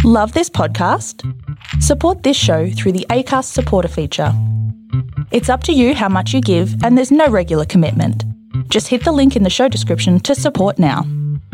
Love this podcast? Support this show through the Acast supporter feature. It's up to you how much you give, and there's no regular commitment. Just hit the link in the show description to support now.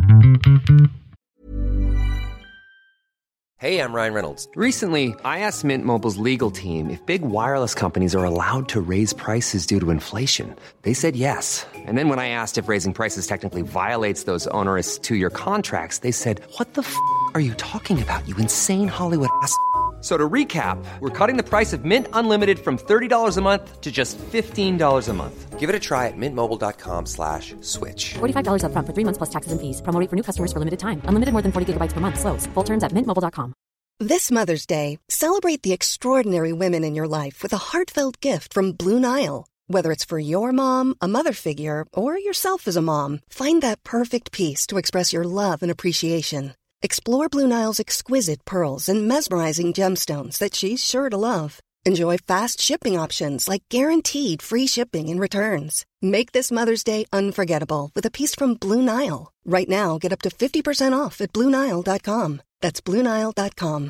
Hey, I'm Ryan Reynolds. Recently, I asked Mint Mobile's legal team if big wireless companies are allowed to raise prices due to inflation. They said yes. And then when I asked if raising prices technically violates those onerous two-year contracts, they said, "What the f*** are you talking about, you insane Hollywood ass?" So to recap, we're cutting the price of Mint Unlimited from $30 a month to just $15 a month. Give it a try at mintmobile.com/switch. $45 up front for 3 months plus taxes and fees. Promo rate for new customers for limited time. Unlimited more than 40 gigabytes per month. Slows full terms at mintmobile.com. This Mother's Day, celebrate the extraordinary women in your life with a heartfelt gift from Blue Nile. Whether it's for your mom, a mother figure, or yourself as a mom, find that perfect piece to express your love and appreciation. Explore Blue Nile's exquisite pearls and mesmerizing gemstones that she's sure to love. Enjoy fast shipping options like guaranteed free shipping and returns. Make this Mother's Day unforgettable with a piece from Blue Nile. Right now, get up to 50% off at BlueNile.com. That's BlueNile.com.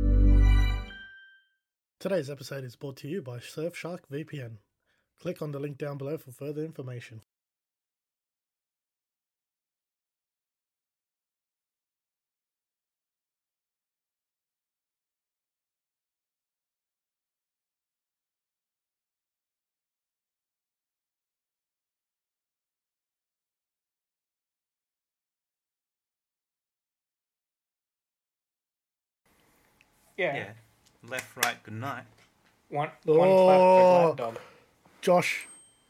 Today's episode is brought to you by Surfshark VPN. Click on the link down below for further information. Yeah. Left, right, good night. One clap for Glad Dog. Josh.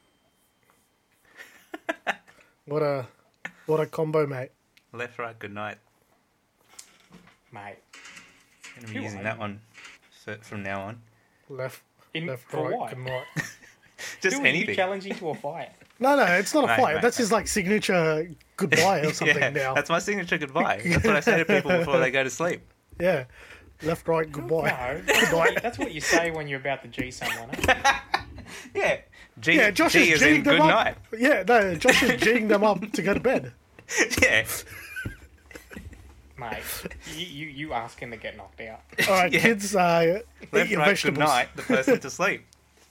What a combo, mate. Left, right, good night. Mate. I'm going to be using that one from now on. Left, For right, what? good night. Just Who are you anything. challenging to a fight? No, it's not a fight. Mate, That's his like signature goodbye or something now. That's my signature goodbye. That's what I say to people before they go to sleep. Yeah. Left, right, goodbye. No, that's what you say when you're about to G someone. Yeah. Josh G is is in G'ing them good up. night. Yeah, no, Josh is G'ing them up to go to bed. Yeah. Mate, you asking to get knocked out. All right, Yeah. kids, eat Left, your right, vegetables. good night, the person to sleep.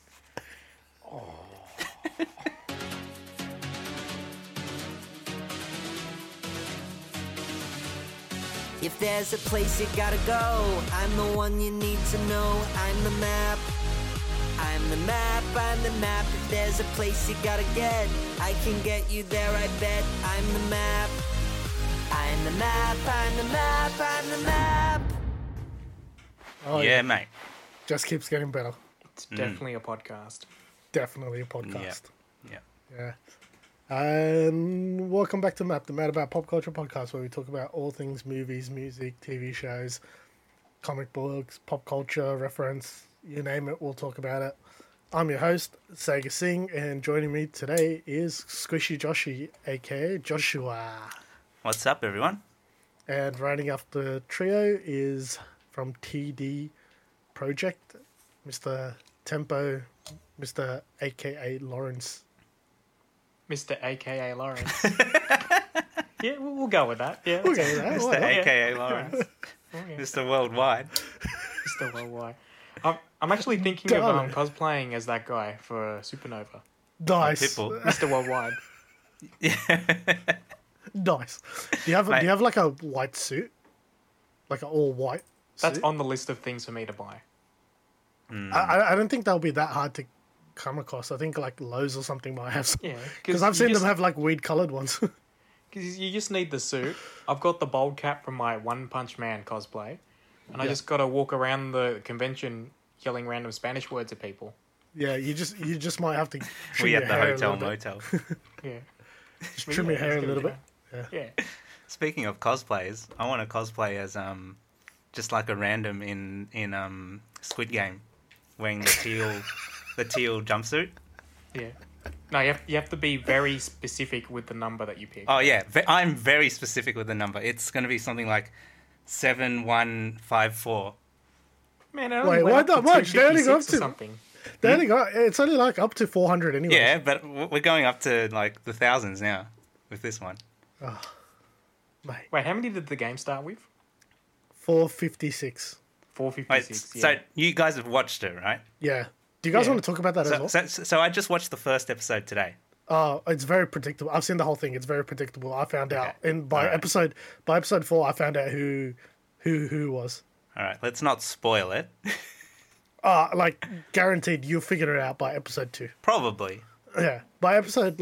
If there's a place you gotta go, I'm the one you need to know. I'm the map. I'm the map, I'm the map. If there's a place you gotta get, I can get you there, I bet. I'm the map. I'm the map, I'm the map, I'm the map. Oh, Yeah, mate. Just keeps getting better. It's definitely a podcast. Definitely a podcast. Yeah. Yeah. And welcome back to Map, the Mad About Pop Culture podcast, where we talk about all things movies, music, TV shows, comic books, pop culture, reference, you name it, we'll talk about it. I'm your host, Sega Singh, and joining me today is Squishy Joshi, aka Joshua. What's up, everyone? And rounding up the trio is from TD Project, Mr. Tempo, Mr. aka Lawrence. Mr. AKA Lawrence. Yeah, we'll go with that. Yeah, We'll go with that. Mr. Why not? AKA Lawrence. Mr. Worldwide. Mr. Worldwide. I'm actually thinking of cosplaying as that guy for Supernova. Nice. Pitbull. Mr. Worldwide. Nice. Do you have like a white suit? Like an all white suit? That's on the list of things for me to buy. I don't think they'll be that hard to come across. I think like Lowe's or something might have some. Yeah, Because I've seen them have like weird coloured ones. Because you just need the suit. I've got the bold cap from my One Punch Man cosplay, and I just got to walk around the convention yelling random Spanish words at people. Yeah, you just might have to trim We your at the hair hotel a little bit. motel. Yeah. Just trim your hair a little bit. Yeah. Speaking of cosplays, I want to cosplay as just like a random in Squid Game, wearing the teal jumpsuit. Yeah. No, you have to be very specific with the number that you pick. Oh yeah, I'm very specific with the number. It's going to be something like 7154. Man, Wait, why not much? They only go up 256 or to something. They only got. It's only like up to 400 anyway. Yeah, but we're going up to like the thousands now with this one. Mate, Wait, how many did the game start with? 456. 456. So you guys have watched it, right? Yeah. Do you guys Yeah. want to talk about that as well? So I just watched the first episode today. Oh, it's very predictable. I've seen the whole thing. It's very predictable. I found out, and by Alright. episode 4, I found out who was. All right, let's not spoil it. Like guaranteed, you'll figure it out by episode 2. Probably. Yeah, by episode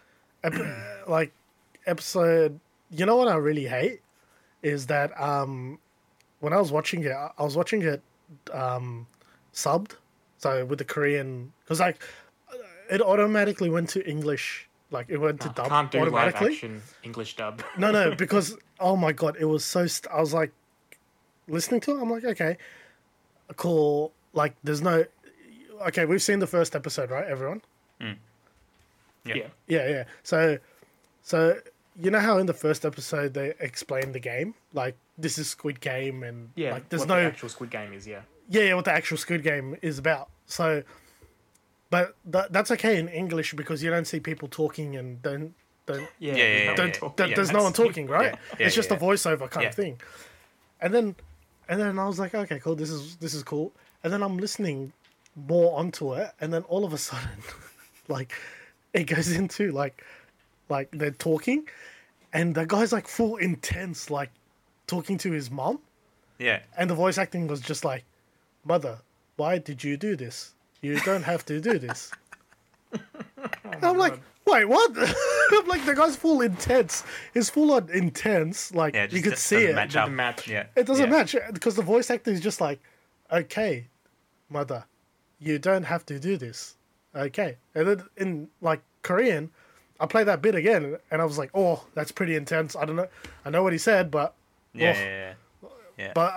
episode. You know what I really hate is that when I was watching it, I was watching it subbed, so with the Korean, because like it automatically went to English, like it went to dub Can't do live automatically. action English dub. No, because oh my god, it was so. I was like listening to it. I'm like, okay, cool. Like, there's no. Okay, we've seen the first episode, right, everyone? Yeah. Yeah. So you know how in the first episode they explained the game, like this is Squid Game, and Yeah. like there's what no the actual Squid Game is, yeah. yeah what the actual Squid Game is about. So, but that's okay in English because you don't see people talking and don't. Yeah. Yeah. There's no one talking, right? Yeah, It's just yeah. a voiceover kind Yeah. of thing. And then I was like, okay, cool. This is cool. And then I'm listening more onto it, and then all of a sudden, like, it goes into like they're talking, and the guy's like full intense, like talking to his mom, Yeah. and the voice acting was just like, "Mother, why did you do this? You don't have to do this." And I'm like, wait, what? I'm like, the guy's full intense. He's full on intense. Like, Yeah. you Just could see doesn't it. match up. Doesn't match. Yeah. It doesn't Yeah. match because the voice actor is just like, okay, mother, you don't have to do this. Okay. And then in like Korean, I played that bit again and I was like, oh, that's pretty intense. I don't know. I know what he said, but Yeah. Yeah. but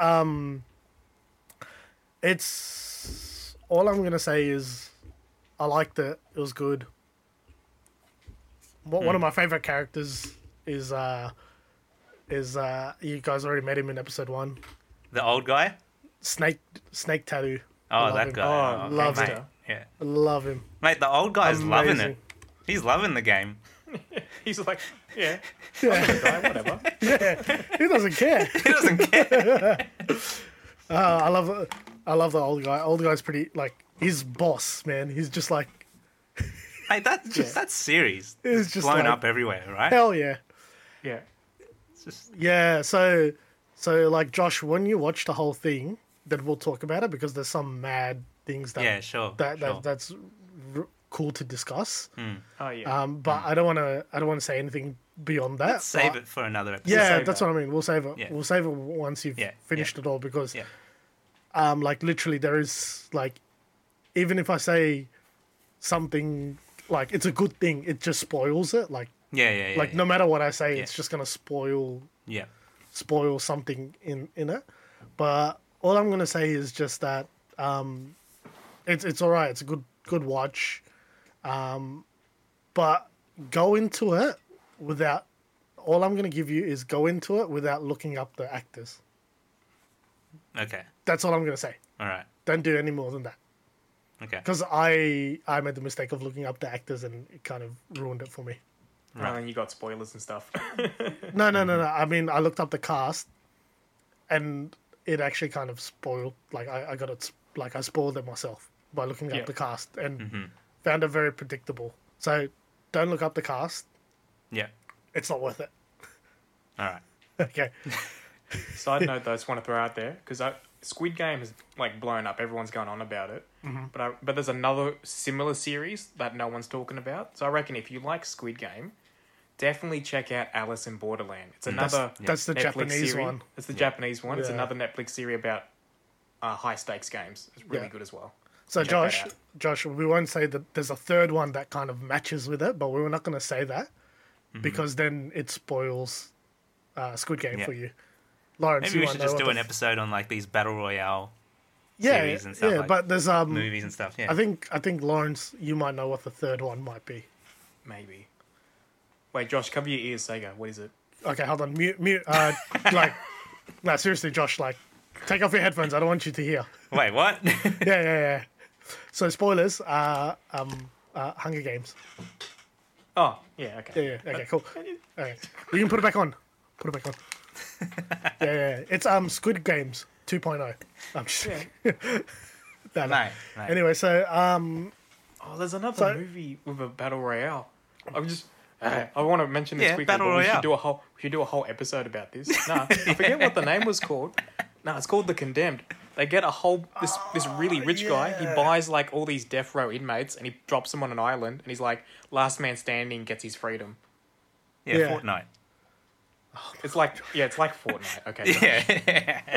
it's all I'm gonna say is I liked it. It was good. One of my favorite characters is you guys already met him in episode 1. The old guy. Snake Tattoo. Oh, I love that him. guy. Oh, love mate. it. Yeah. I love him. Mate, the old guy's loving Amazing. it. He's loving the game. He's like, yeah, Yeah, guy, whatever. he doesn't care. He doesn't care. I love the old guy. Old guy's pretty like he's boss, man. He's just like Hey, that series It's is just blown like- up everywhere, right? hell yeah. Yeah. It's just Yeah, so like Josh, when you watch the whole thing, then we'll talk about it because there's some mad things that yeah, sure. sure. that's cool to discuss. Oh, yeah. But I don't want to say anything beyond that. Let's save but- it for another episode. Yeah, save that's that. what I mean. We'll save it. Yeah. We'll save it once you've Yeah, finished yeah. it all because Yeah. like literally there is like even if I say something like it's a good thing, it just spoils it. Like Yeah. no matter what I say, Yeah. it's just gonna spoil Yeah. something in it. But all I'm gonna say is just that it's all right. It's a good watch, but go into it without. All I'm gonna give you is go into it without looking up the actors. Okay. That's all I'm gonna say. All right. Don't do any more than that. Okay. Because I made the mistake of looking up the actors and it kind of ruined it for me. And then you got spoilers and stuff. No. I mean, I looked up the cast, and it actually kind of spoiled. Like I got it. Like I spoiled it myself by looking Yeah. up the cast and found it very predictable. So don't look up the cast. Yeah. It's not worth it. All right. Okay. Side note, though, I just want to throw out there because Squid Game has like blown up. Everyone's going on about it, but there's another similar series that no one's talking about. So I reckon if you like Squid Game, definitely check out Alice in Borderland. It's another That's the Netflix Japanese series. one. It's the Japanese one. It's Yeah. another Netflix series about high stakes games. It's really Yeah. good as well. So Check that out. Josh, we won't say that there's a third one that kind of matches with it, but we're not going to say that because then it spoils Squid Game Yeah. for you. Lawrence, Maybe you we wanna should know just what do the an episode on like these battle royale yeah, series and stuff yeah, like but there's movies and stuff. Yeah. I think Lawrence, you might know what the third one might be. Maybe. Wait, Josh, cover your ears, Sega. What is it? Okay, hold on, mute. Like, no, seriously, Josh, like, take off your headphones. I don't want you to hear. Wait, what? Yeah. So spoilers. Hunger Games. Oh, yeah, okay. Yeah. Okay, cool. Okay, you can put it back on. Put it back on. Yeah. It's Squid Games 2.0. I'm just no. Mate. Anyway, so Oh, there's another movie with a battle royale. I'm just. I want to mention this quickly. Battle but Royale. We should do a whole episode about this. No, I forget what the name was called. No, it's called The Condemned. They get a whole this really rich guy. He buys like all these death row inmates and he drops them on an island. And he's like, last man standing gets his freedom. Yeah, Fortnite. It's like Fortnite. Okay. Yeah.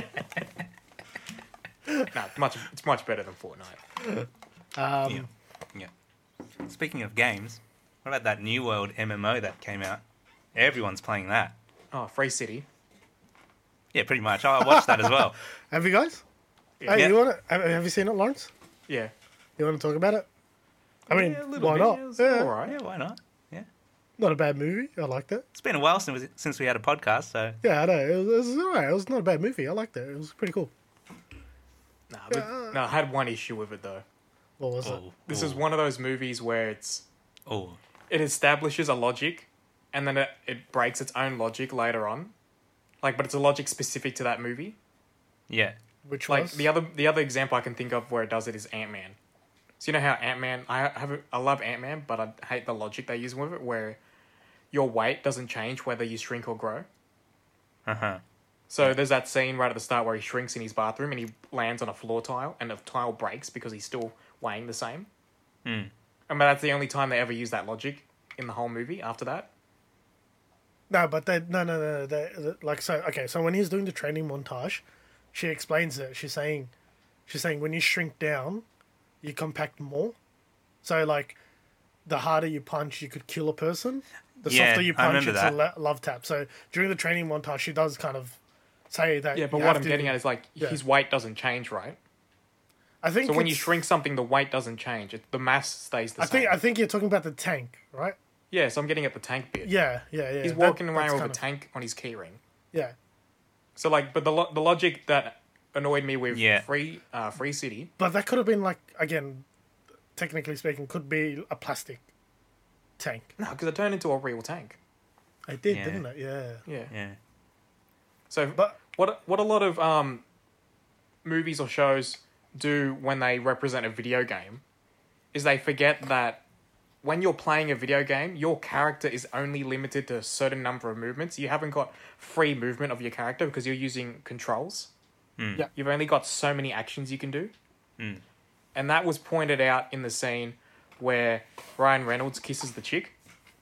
No, it's much better than Fortnite. Yeah. Speaking of games, what about that New World MMO that came out? Everyone's playing that. Oh, Free City. Yeah, pretty much. I watched that as well. have you guys? Yeah. Hey, you want to? Have you seen it, Lawrence? Yeah. You want to talk about it? I mean, a little why bit. not? Yeah, it's Yeah, all right. Yeah, why not? Yeah. not a bad movie. I liked it. It's been a while since we had a podcast, so... Yeah, I know. It was alright. It was not a bad movie. I liked it. It was pretty cool. No, I had one issue with it though. What was it? This is one of those movies where it establishes a logic, and then it breaks its own logic later on. Like, but it's a logic specific to that movie. Yeah. Which Like was? the other example I can think of where it does it is Ant-Man. So you know how Ant-Man, I love Ant-Man, but I hate the logic they use with it, where your weight doesn't change whether you shrink or grow. Uh-huh. So there's that scene right at the start where he shrinks in his bathroom and he lands on a floor tile and the tile breaks because he's still weighing the same. Mm. I mean, that's the only time they ever use that logic in the whole movie after that. No, but no. Like, so, okay, so when he's doing the training montage, she explains it. She's saying when you shrink down, you compact more. So, like, the harder you punch, you could kill a person. The softer you punch, it's a love tap. So, during the training montage, she does kind of say that. Yeah, but what I'm getting at is, like, his weight doesn't change, right? I think so when you shrink something, the weight doesn't change. The mass stays the same. I think you're talking about the tank, right? Yeah, so I'm getting at the tank bit. Yeah. He's walking around with a tank on his keyring. Yeah. So, like, but the logic that annoyed me with Free City... But that could have been, like, again, technically speaking, could be a plastic tank. No, because it turned into a real tank. It did, didn't it? Yeah. Yeah. So, but what a lot of movies or shows do when they represent a video game is they forget that when you're playing a video game, your character is only limited to a certain number of movements. You haven't got free movement of your character because you're using controls. Mm. Yeah. You've only got so many actions you can do. Mm. And that was pointed out in the scene where Ryan Reynolds kisses the chick.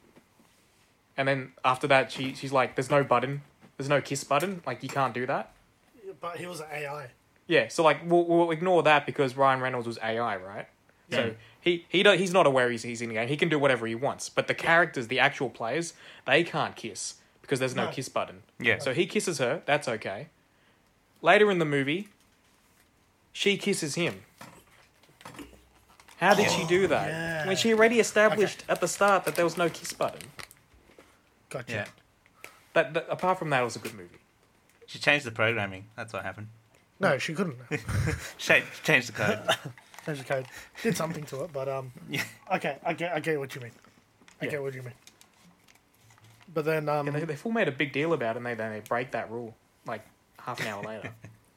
And then after that, she's like, there's no button. There's no kiss button. Like, you can't do that. But he was an AI. Yeah, so, like, we'll ignore that because Ryan Reynolds was AI, right? Yeah. So he's not aware he's in the game. He can do whatever he wants. But the characters, the actual players, they can't kiss because there's no kiss button. Yeah. So he kisses her. That's okay. Later in the movie, she kisses him. How did she do that? Yeah. When she already established at the start that there was no kiss button. Gotcha. Yeah. That apart from that, it was a good movie. She changed the programming. That's what happened. No, she couldn't. Changed the code. Changed the code. Did something to it, but Yeah. Okay, I get what you mean. I get what you mean. But then They full made a big deal about it, and they break that rule like half an hour later.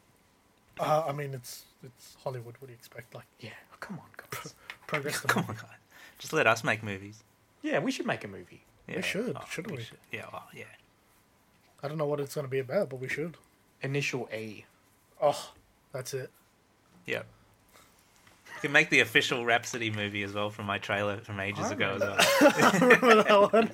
I mean it's Hollywood. What do you expect? Like, Yeah, come on, guys. progress. Come on, guys. Just let us make movies. Yeah, we should make a movie. Yeah. We should, shouldn't we? Yeah, well, yeah. I don't know what it's going to be about, but we should. Initial A. Oh, that's it. Yeah. You can make the official Rhapsody movie as well from my trailer from ages ago as well. Remember that one?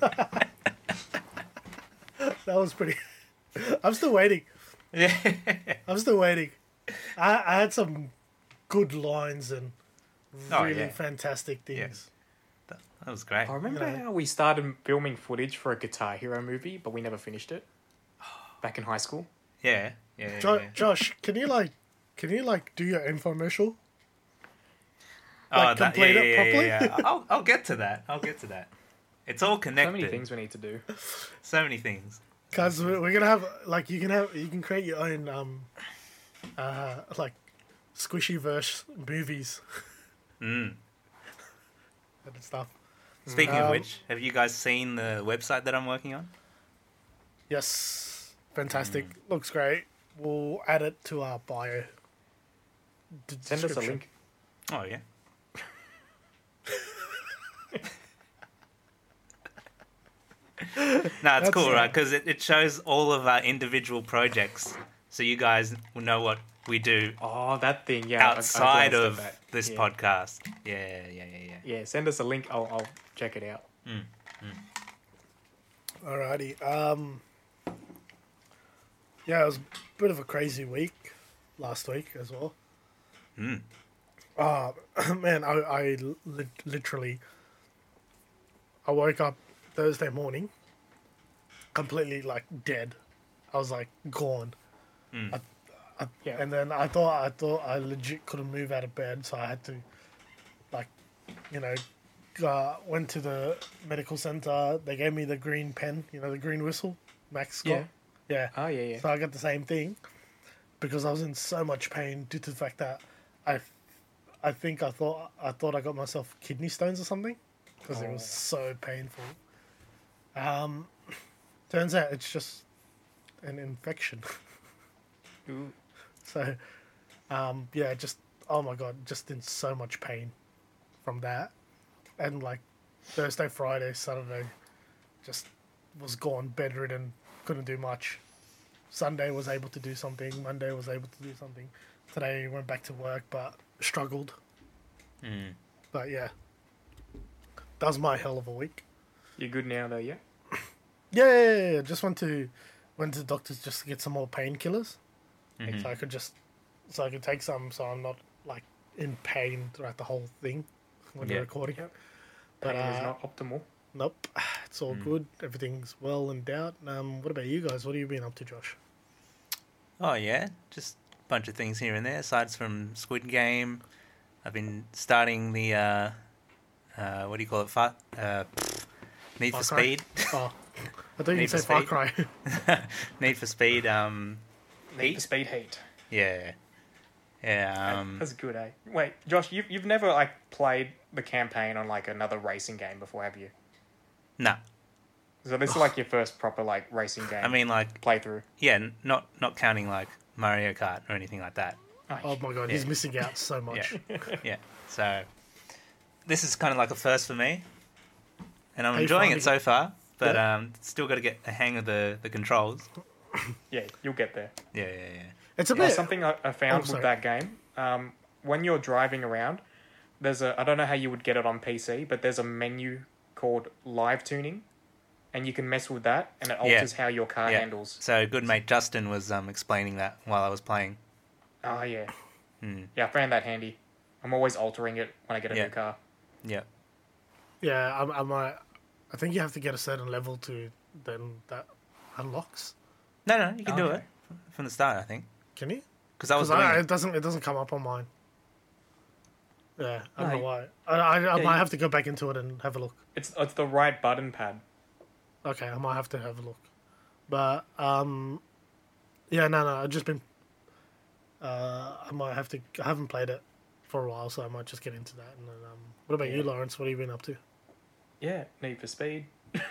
That was pretty... I'm still waiting. Yeah. I'm still waiting. I had some good lines and really fantastic things. That was great. I remember how we started filming footage for a Guitar Hero movie, but we never finished it. Back in high school. Yeah. Josh, can you do your infomercial? Complete it properly? Yeah. I'll get to that. It's all connected. So many things we need to do. So many things. Because we're gonna have you can create your own squishy verse movies. Mm. And stuff. Speaking of which, have you guys seen the website that I'm working on? Yes. fantastic. Looks great. We'll add it to our bio. Send us a description. link. Oh yeah. No, it's cool, right? Because it shows all of our individual projects, so you guys will know what we do Oh, that thing, yeah. outside I of glanced at that. this Yeah. podcast. Yeah. Yeah, send us a link. I'll check it out. Alrighty. Yeah, it was a bit of a crazy week last week as well. Man, I literally I woke up Thursday morning completely like dead. I was like gone. Yeah. And then I thought I legit couldn't move out of bed, so I had to like, went to the medical center. They gave me the green pen, the green whistle, Max got. Yeah. Oh, yeah. So I got the same thing because I was in so much pain due to the fact that I thought I got myself kidney stones or something because it was so painful. Turns out it's just an infection. Ooh. So, just oh my god, just in so much pain from that, and like Thursday, Friday, Saturday, just was gone, bedridden, couldn't do much. Sunday was able to do something. Monday was able to do something. Today went back to work, but struggled. But yeah, that was my hell of a week. You're good now, though, yeah? Yeah. Just went to the doctors just to get some more painkillers, so I could take some, so I'm not like in pain throughout the whole thing when we're recording. Pain is not optimal. Nope, it's all good. Everything's well and out. What about you guys? What have you been up to, Josh? Oh yeah, just a bunch of things here and there. Aside from Squid Game, I've been starting the what do you call it? Need for Speed. Oh, I thought you Need said for Far Cry. Need for Speed. Need for Speed Heat. Yeah. That's good, eh? Wait, Josh, you've never like played the campaign on like another racing game before, have you? No. So this is like your first proper like racing game. I mean, like playthrough. Yeah, not counting like Mario Kart or anything like that. Oh my god, he's missing out so much. Yeah. So this is kind of like a first for me, and I'm How you enjoying finding it so it? far. But still got to get a hang of the controls. Yeah, you'll get there. Yeah. It's a bit Something I found with that game. When you're driving around, I don't know how you would get it on PC, but there's a menu called Live Tuning, and you can mess with that, and it alters how your car handles. So good mate Justin was explaining that while I was playing. Oh yeah. Yeah, I found that handy. I'm always altering it when I get a new car. Yeah. Yeah, I think you have to get a certain level to then that unlocks. No, you can do it from the start. I think. Can you? Because I was doing it doesn't come up on mine. Yeah, I don't know why. I might have to go back into it and have a look. It's the right button pad. Okay, I might have to have a look. But yeah, no, I've just been. I might have to. I haven't played it for a while, so I might just get into that. And then, what about you, Lawrence? What have you been up to? Yeah, Need for Speed.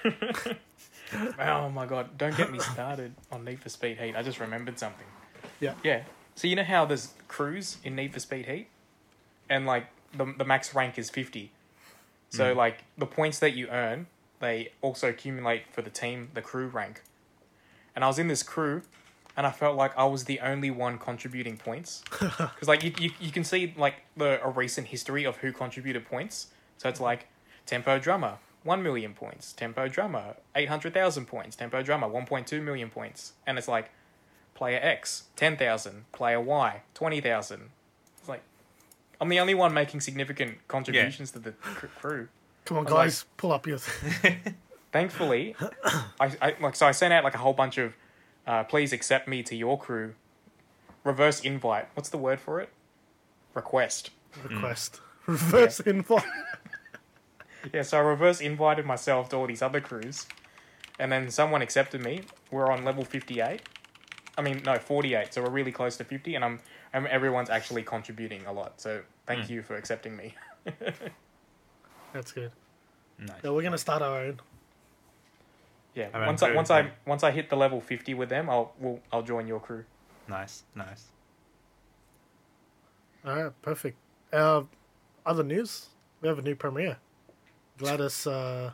Oh my god, don't get me started on Need for Speed Heat. I just remembered something. Yeah. So you know how there's crews in Need for Speed Heat? And like the max rank is 50. So like the points that you earn, they also accumulate for the team, the crew rank. And I was in this crew, and I felt like I was the only one contributing points. Because like you can see like a recent history of who contributed points. So it's like Tempo Drummer, 1 million points. Tempo Drummer, 800,000 points. Tempo Drummer, 1.2 million points. And it's like Player X, 10,000. Player Y, 20,000. It's like I'm the only one making significant contributions to the crew. Come on, guys, pull up your. Thankfully, I sent out like a whole bunch of please accept me to your crew. Reverse invite. What's the word for it? Request. Reverse invite. Yeah, so I reverse invited myself to all these other crews, and then someone accepted me. We're on level 58. I mean, no, 48. So we're really close to 50, and everyone's actually contributing a lot. So thank you for accepting me. That's good. Nice. Yeah, we're gonna start our own. Yeah. Around Once I hit the level 50 with them, I'll join your crew. Nice. All right, perfect. Other news? We have a new premiere. Gladys, that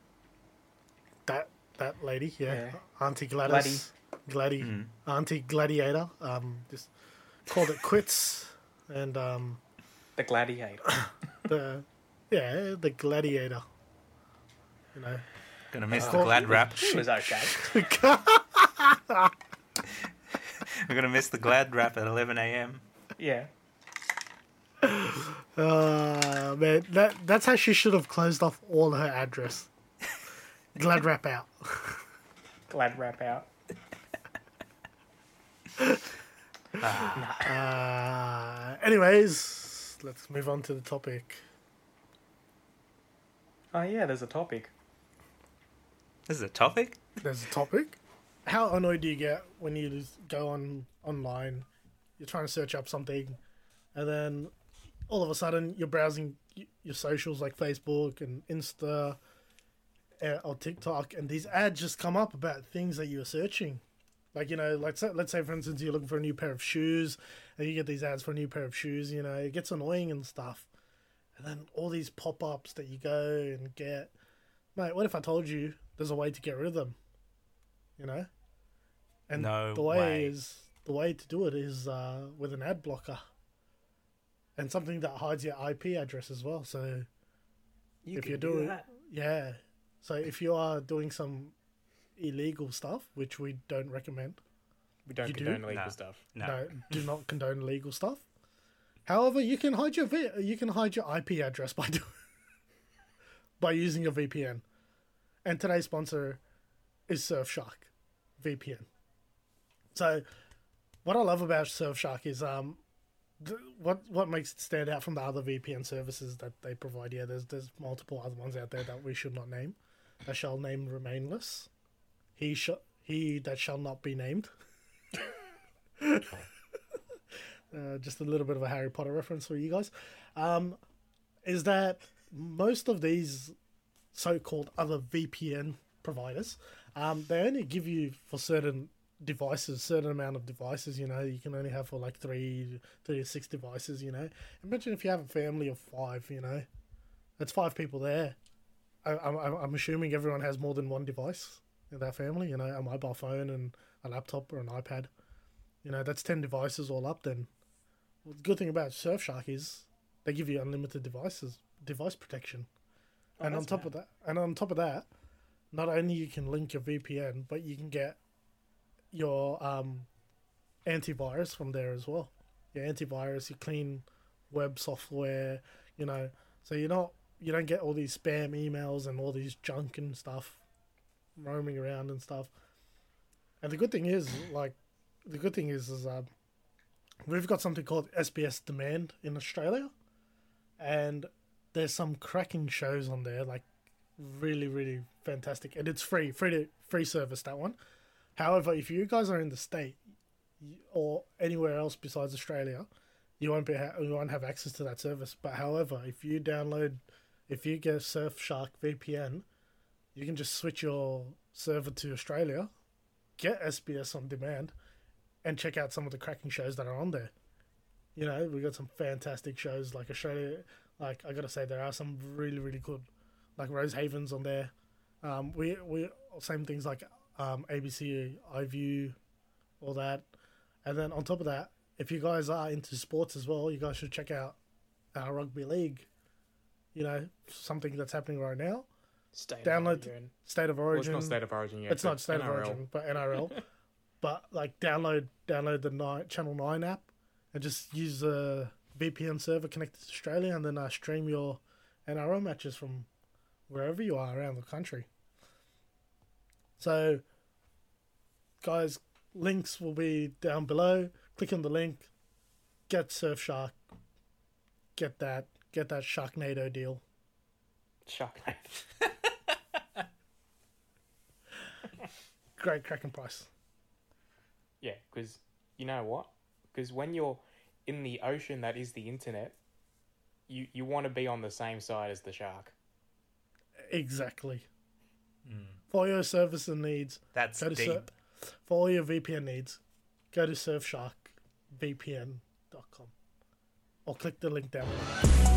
lady, yeah. Auntie Gladys, Auntie Gladiator. Just called it quits, and The Gladiator. the Gladiator. You know, Gonna miss the glad rap. It was okay. We're gonna miss the glad rap at 11 a.m. Yeah. man, that's how she should have closed off all her address. Glad wrap out. Glad wrap out. Anyways, let's move on to the topic. Oh yeah, there's a topic. This is a topic? There's a topic. How annoyed do you get when you just go online, you're trying to search up something, and then all of a sudden you're browsing your socials like Facebook and Insta or TikTok, and these ads just come up about things that you're searching. Like, you know, let's say for instance you're looking for a new pair of shoes, and you get these ads for a new pair of shoes. You know, it gets annoying and stuff. And then all these pop-ups that you go and get. Mate, what if I told you there's a way to get rid of them? You know? And No the way. way to do it is with an ad blocker. And something that hides your IP address as well. So if you're doing that. Yeah. So if you are doing some illegal stuff, which we don't recommend. We don't You do? condone illegal No. stuff. No. Do not condone illegal stuff. However, you can hide your IP address by using a VPN. And today's sponsor is Surfshark VPN. So, what I love about Surfshark is what makes it stand out from the other VPN services that they provide. Yeah, there's multiple other ones out there that we should not name. That shall name remainless. He that shall not be named. Just a little bit of a Harry Potter reference for you guys. Is that most of these so-called other VPN providers, they only give you for certain devices, certain amount of devices. You know, you can only have for like 3 to 6 devices. You know, imagine if you have a family of 5. You know, that's 5 people there. I'm assuming everyone has more than one device in that family. You know, a mobile phone and a laptop or an iPad. You know, that's 10 devices all up. Then, well, the good thing about Surfshark is they give you unlimited device protection. And on top of that, not only you can link your VPN, but you can get your antivirus from there as well. Your antivirus, your clean web software, you know, so you don't get all these spam emails and all these junk and stuff roaming around and stuff. And the good thing is we've got something called SBS Demand in Australia, and there's some cracking shows on there, like really, really fantastic, and it's free service, that one. However, if you guys are in the state or anywhere else besides Australia, you won't have access to that service. But however, if you get Surfshark VPN, you can just switch your server to Australia, get SBS on demand, and check out some of the cracking shows that are on there. You know, we got some fantastic shows like Australia. Like, I gotta say, there are some really, really good, like Rosehaven's on there. We same things like ABC iView, all that. And then on top of that, if you guys are into sports as well, you guys should check out our rugby league. You know, something that's happening right now. State of Origin. Well, it's not State of Origin yet. It's not State of Origin, but NRL. But like download the Channel 9 app and just use a VPN server connected to Australia, and then stream your NRL matches from wherever you are around the country. So, guys, links will be down below. Click on the link. Get Surfshark. Get that Sharknado deal. Sharknado. Great cracking price. Yeah, because you know what? Because when you're in the ocean that is the internet, you want to be on the same side as the shark. Exactly. For all your service and needs, That's go to deep. for all your VPN needs, go to surfsharkvpn.com or click the link down below.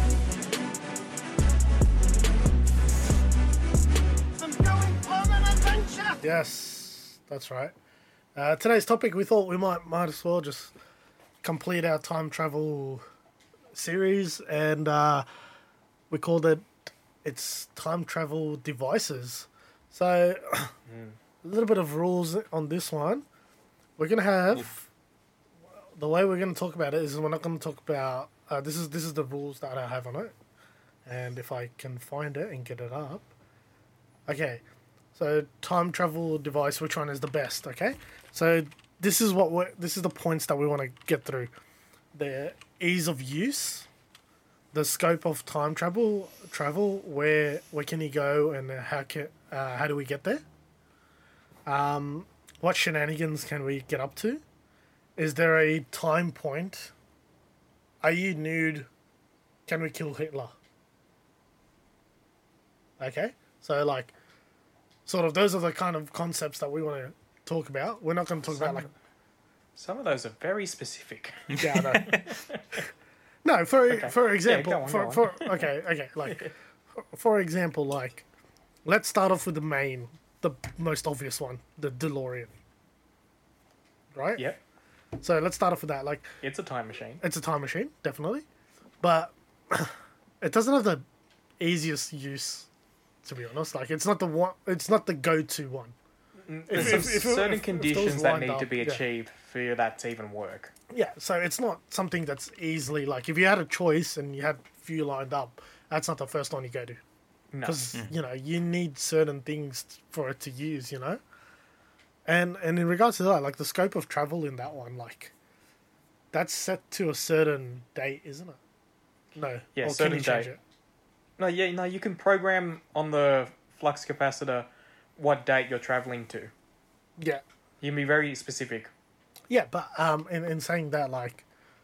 I'm going on an adventure! Yes, that's right. Today's topic, we thought we might as well just complete our time travel series, and we called it's time travel devices. So a little bit of rules on this one. We're gonna have the way we're gonna talk about it is we're not gonna talk about this is the rules that I have on it, and if I can find it and get it up. Okay, so time travel device, which one is the best? Okay, so this is the points that we want to get through: the ease of use, the scope of time travel, where can you go, and how do we get there? What shenanigans can we get up to? Is there a time point? Are you nude? Can we kill Hitler? Okay, so like, sort of those are the kind of concepts that we want to talk about. We're not going to talk about like. Some of those are very specific. Yeah, I know. No, for example, go on. For example, like, let's start off with the most obvious one, the DeLorean. Right? Yep. So let's start off with that. Like, It's a time machine. it's a time machine, definitely, but it doesn't have the easiest use. To be honest, like, it's not the one. It's not the go-to one. There's some certain conditions that need to be yeah. achieved for that to even work. Yeah, so it's not something that's easily, like, if you had a choice and you had a few lined up, that's not the first one you go to. No. Because, you know, you need certain things for it to use, you know? And in regards to that, like, the scope of travel in that one, like, that's set to a certain date, isn't it? No. Yeah, or certain can you change date. it? No, you can program on the flux capacitor what date you're traveling to. Yeah. You can be very specific. Yeah, but in saying that, like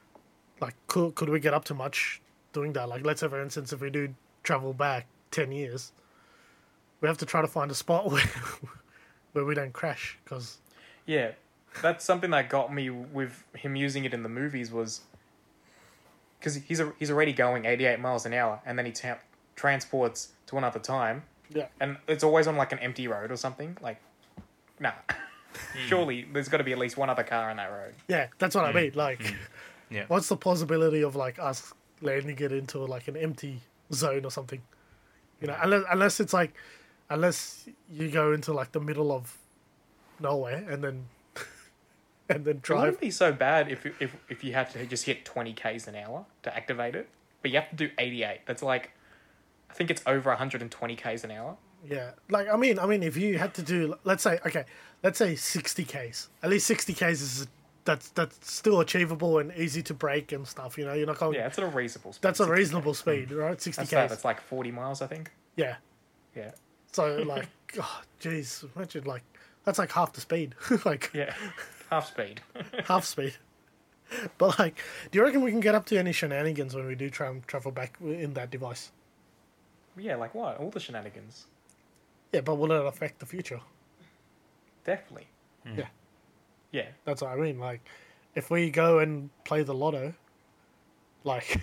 could we get up to much doing that? Like, let's say, for instance, if we do travel back 10 years, we have to try to find a spot where we don't crash, because... Yeah, that's something that got me with him using it in the movies was... Because he's already going 88 miles an hour, and then he transports to another time, Yeah. and it's always on, like, an empty road or something. Like, nah. Surely there's got to be at least one other car on that road. Yeah, that's what I mean. Like, Yeah. what's the possibility of, like, us landing it into, like, an empty zone or something? You know, unless it's, like... Unless you go into, like, the middle of nowhere and then... and then It drive... wouldn't be so bad if you had to just hit 20 k's an hour to activate it, but you have to do 88. That's like, I think it's over 120 k's an hour. Yeah, like, I mean, if you had to do, let's say 60 k's. At least 60 k's is that's still achievable and easy to break and stuff. You know, you're not going. Yeah, it's at a reasonable speed. That's a 60 reasonable k's. speed, right? 60 That's k's. That's like 40 miles, I think. Yeah. Yeah. So, like, oh, jeez, imagine, like, that's like half the speed, like Yeah. Half speed. half speed. But, like, do you reckon we can get up to any shenanigans when we do try and travel back in that device? Yeah, like what? All the shenanigans. Yeah, but will it affect the future? Definitely. Yeah. Yeah. That's what I mean. Like, if we go and play the lotto, like,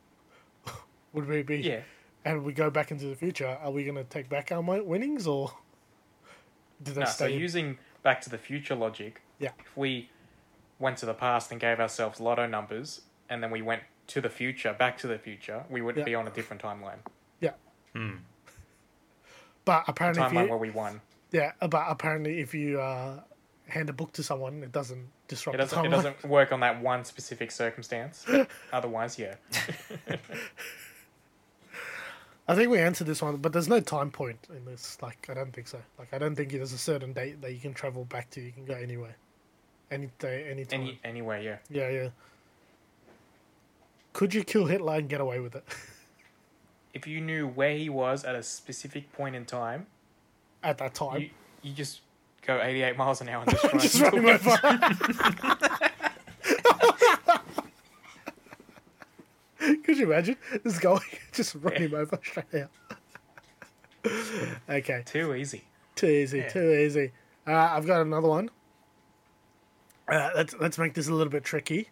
would we be... Yeah. And we go back into the future, are we going to take back our winnings, or do they No, so stay... using Back to the Future logic, Yeah. if we went to the past and gave ourselves lotto numbers, and then we went to the future, Back to the Future, we would Yeah. be on a different timeline. Yeah. But apparently, Timeline where we won. but apparently if you hand a book to someone, it doesn't disrupt the It timeline. doesn't work on that one specific circumstance. Otherwise, yeah. I think we answered this one, but there's no time point in this. Like, I don't think so. Like, I don't think there's a certain date that you can travel back to. You can go anywhere. Any day, any time. Anyway, yeah. Yeah, yeah. Could you kill Hitler and get away with it? If you knew where he was at a specific point in time, At that time. you just go 88 miles an hour and just try Just and run him over. Could you imagine? This guy just run him over straight out. Okay. Too easy. Too easy. Yeah. Too easy. I've got another one. Let's make this a little bit tricky.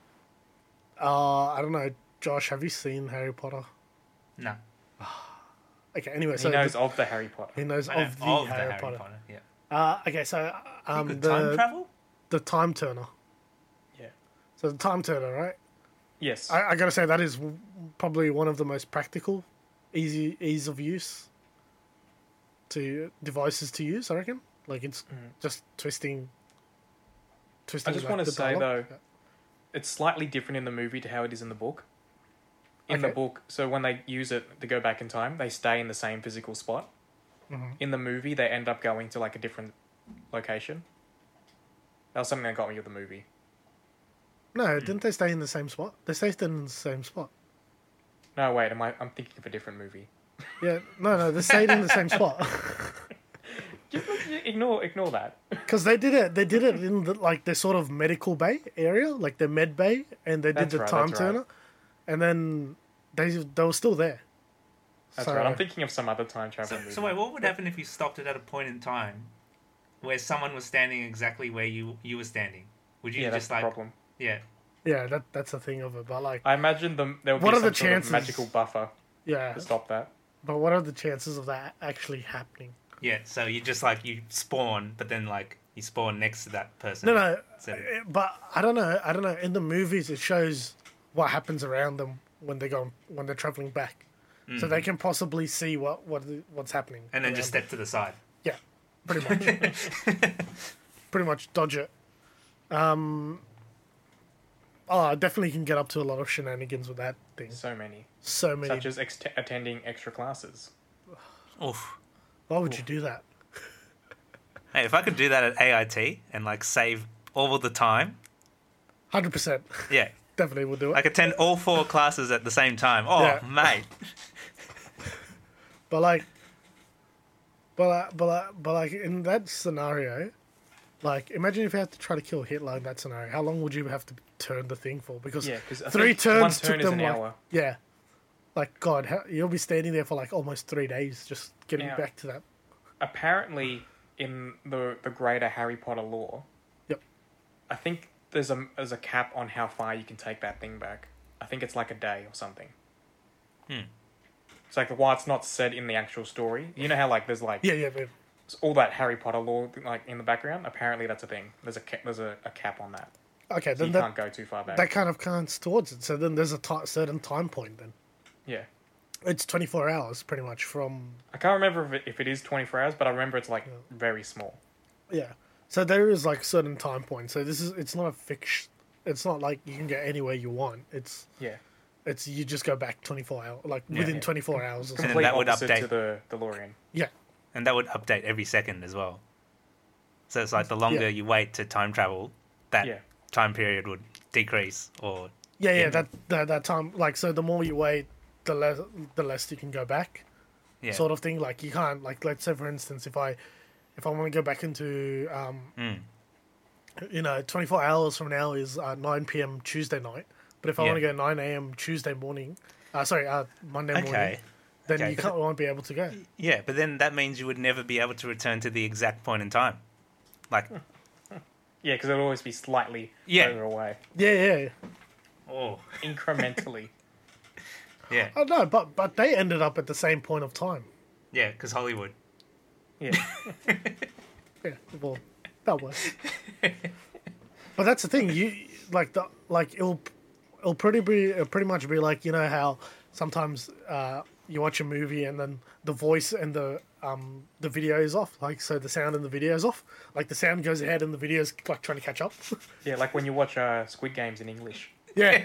I don't know, Josh. Have you seen Harry Potter? No. Okay. Anyway, He so knows of the Harry Potter. he knows I know of the Harry Potter. Yeah. Okay, so You could time travel? the Time Turner. Yeah. So the Time Turner, right? Yes. I gotta say that is probably one of the most practical, ease of use devices to use. I reckon. Like it's just twisting. I just like, want to the say dialogue. though, it's slightly different in the movie to how it is in the book. In the Okay. book, so when they use it to go back in time, they stay in the same physical spot. In the movie, they end up going to like a different location. That was something that got me with the movie. No, didn't they stay in the same spot? They stayed in the same spot. No, wait, I'm thinking of a different movie. Yeah, no, they stayed in the same spot. Just ignore that. Because they did it in the, like the sort of medical bay area, like the med bay, and they did That's the right, Time that's right. Turner, and then they were still there. That's So- right. I'm thinking of some other time travel movie. So wait, what would happen if you stopped it at a point in time where someone was standing exactly where you were standing? Would you Yeah, that's just the like problem. Yeah. Yeah, that's the thing of it. But like, I imagine there would What be are some the sort chances? of magical buffer yeah, to stop that. but what are the chances of that actually happening? Yeah, so you just like you spawn, but then like you spawn next to that person. No, So- but I don't know. In the movies, it shows what happens around them when they're traveling back, so they can possibly see what's happening. and then around just them. step to the side. Yeah, pretty much. Pretty much dodge it. I definitely can get up to a lot of shenanigans with that thing. So many. So many. Such as attending extra classes. Oof. Why would you do that? Hey, if I could do that at AIT and like save all the time, 100%. yeah, Definitely would do it. I could attend all 4 classes at the same time. Oh, Yeah. mate. But like in that scenario, like imagine if you had to try to kill Hitler in that scenario. How long would you have to turn the thing for? Because Yeah, because 3 turns one took turn is them an like hour. yeah, like God, you'll be standing there for like almost 3 days just getting Yeah. back to that. Apparently, in the greater Harry Potter lore, Yep. I think there's a cap on how far you can take that thing back. I think it's like a day or something. It's like while it's not said in the actual story, you know how like there's like Yeah, all that Harry Potter lore like in the background. Apparently, that's a thing. There's a cap on that. okay. So Then you that can't go too far back. that kind of counts towards it. So then there's a certain time point. Then Yeah, it's 24 hours pretty much from I can't remember if it is 24 hours, but I remember it's like very small. yeah. So there is like certain time points. So it's not a fix. It's not like you can get anywhere you want. It's Yeah, you just go back 24 hours, like within 24 hours or something. then complete that would opposite update. to the DeLorean. Yeah. And that would update every second as well. So it's like the longer Yeah. you wait to time travel, that Yeah. time period would decrease or Yeah, that time, like, so the more you wait, the less you can go back, yeah. sort of thing. Like, you can't, like, let's say for instance, if I want to go back into, 24 hours from now is 9 p.m. Tuesday night, but if I Yeah. want to go 9 a.m. Tuesday morning, Monday morning, Okay. then Okay, you but won't be able to go. Yeah, but then that means you would never be able to return to the exact point in time. Like, Yeah, because it'll always be slightly Yeah. further away, Yeah. oh, incrementally. yeah, I know, but they ended up at the same point of time. yeah, because Hollywood. Yeah, Yeah, well, that works. But that's the thing. It'll pretty much be like, you know how sometimes you watch a movie and then the voice and the video is off, like, so the sound in the video is off, like the sound goes ahead and the video's like trying to catch up. yeah, like when you watch Squid Games in English. Yeah.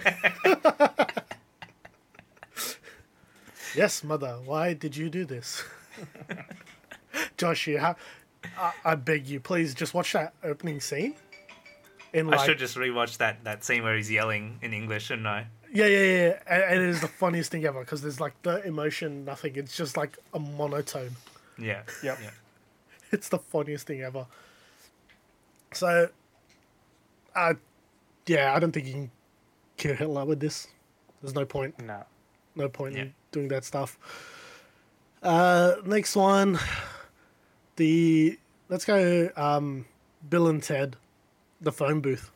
Yes, mother. Why did you do this? Josh, I beg you, please just watch that opening scene. I should just rewatch that scene where he's yelling in English, shouldn't I? Yeah. And it is the funniest thing ever because there's like the emotion, nothing. It's just like a monotone. Yeah. Yep. Yeah. It's the funniest thing ever. So, I don't think you can kill Hitler with this. There's no point. No. No point Yeah. in doing that stuff. Next one. Let's go. Bill and Ted, the phone booth.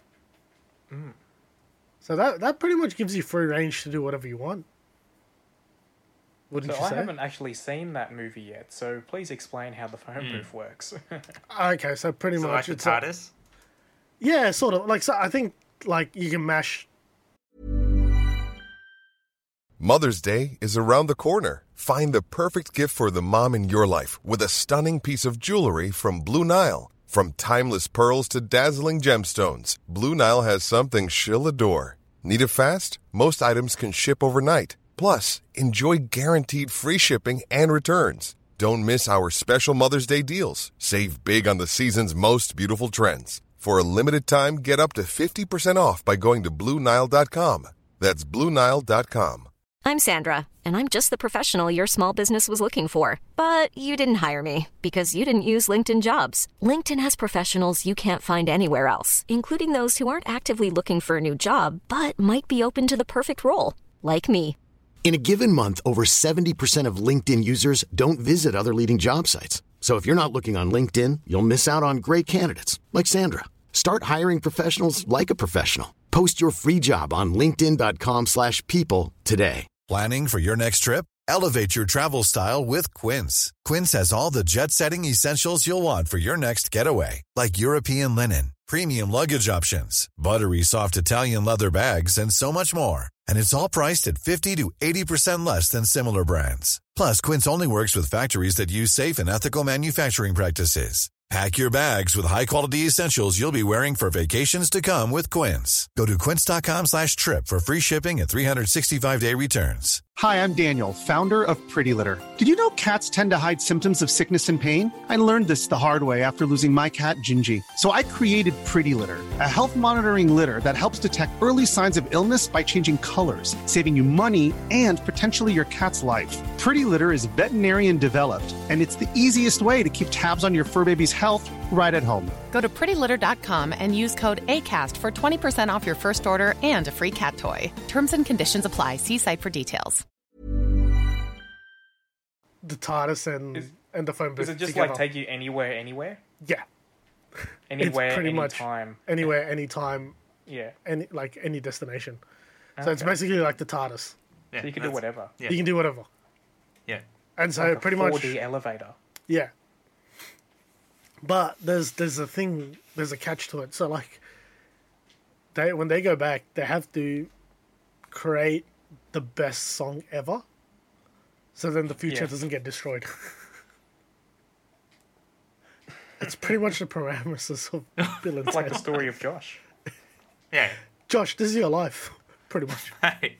So that pretty much gives you free range to do whatever you want. Wouldn't So you I say? haven't actually seen that movie yet, so please explain how the phone booth works. Okay, so pretty So much like the it's TARDIS? yeah, sort of like so. I think like you can mash. Mother's Day is around the corner. Find the perfect gift for the mom in your life with a stunning piece of jewelry from Blue Nile. From timeless pearls to dazzling gemstones, Blue Nile has something she'll adore. Need it fast? Most items can ship overnight. Plus, enjoy guaranteed free shipping and returns. Don't miss our special Mother's Day deals. Save big on the season's most beautiful trends. For a limited time, get up to 50% off by going to BlueNile.com. That's BlueNile.com. I'm Sandra, and I'm just the professional your small business was looking for. But you didn't hire me because you didn't use LinkedIn Jobs. LinkedIn has professionals you can't find anywhere else, including those who aren't actively looking for a new job, but might be open to the perfect role, like me. In a given month, over 70% of LinkedIn users don't visit other leading job sites. So if you're not looking on LinkedIn, you'll miss out on great candidates like Sandra. Start hiring professionals like a professional. Post your free job on linkedin.com/people today. Planning for your next trip? Elevate your travel style with Quince. Quince has all the jet-setting essentials you'll want for your next getaway, like European linen, premium luggage options, buttery soft Italian leather bags, and so much more. And it's all priced at 50 to 80% less than similar brands. Plus, Quince only works with factories that use safe and ethical manufacturing practices. Pack your bags with high-quality essentials you'll be wearing for vacations to come with Quince. Go to quince.com/trip for free shipping and 365-day returns. Hi, I'm Daniel, founder of Pretty Litter. Did you know cats tend to hide symptoms of sickness and pain? I learned this the hard way after losing my cat, Gingy. So I created Pretty Litter, a health monitoring litter that helps detect early signs of illness by changing colors, saving you money and potentially your cat's life. Pretty Litter is veterinarian developed, and it's the easiest way to keep tabs on your fur baby's health right at home. Go to prettylitter.com and use code ACAST for 20% off your first order and a free cat toy. Terms and conditions apply. See site for details. The TARDIS and the phone booth. Does it just together. like take you anywhere? Yeah. Anywhere, it's pretty much anytime. Anywhere, anytime. Yeah. Any destination. So Okay. it's basically like the TARDIS. Yeah, So you can do whatever. Yeah. You can do whatever. Yeah. And so Like a pretty 4D much elevator. yeah. But there's a thing, there's a catch to it. So like when they go back, they have to create the best song ever. So then the future Yeah. doesn't get destroyed. It's pretty much the parameters of Bill and It's like Ted. the story of Josh. Yeah. Josh, this is your life, pretty much. Hey.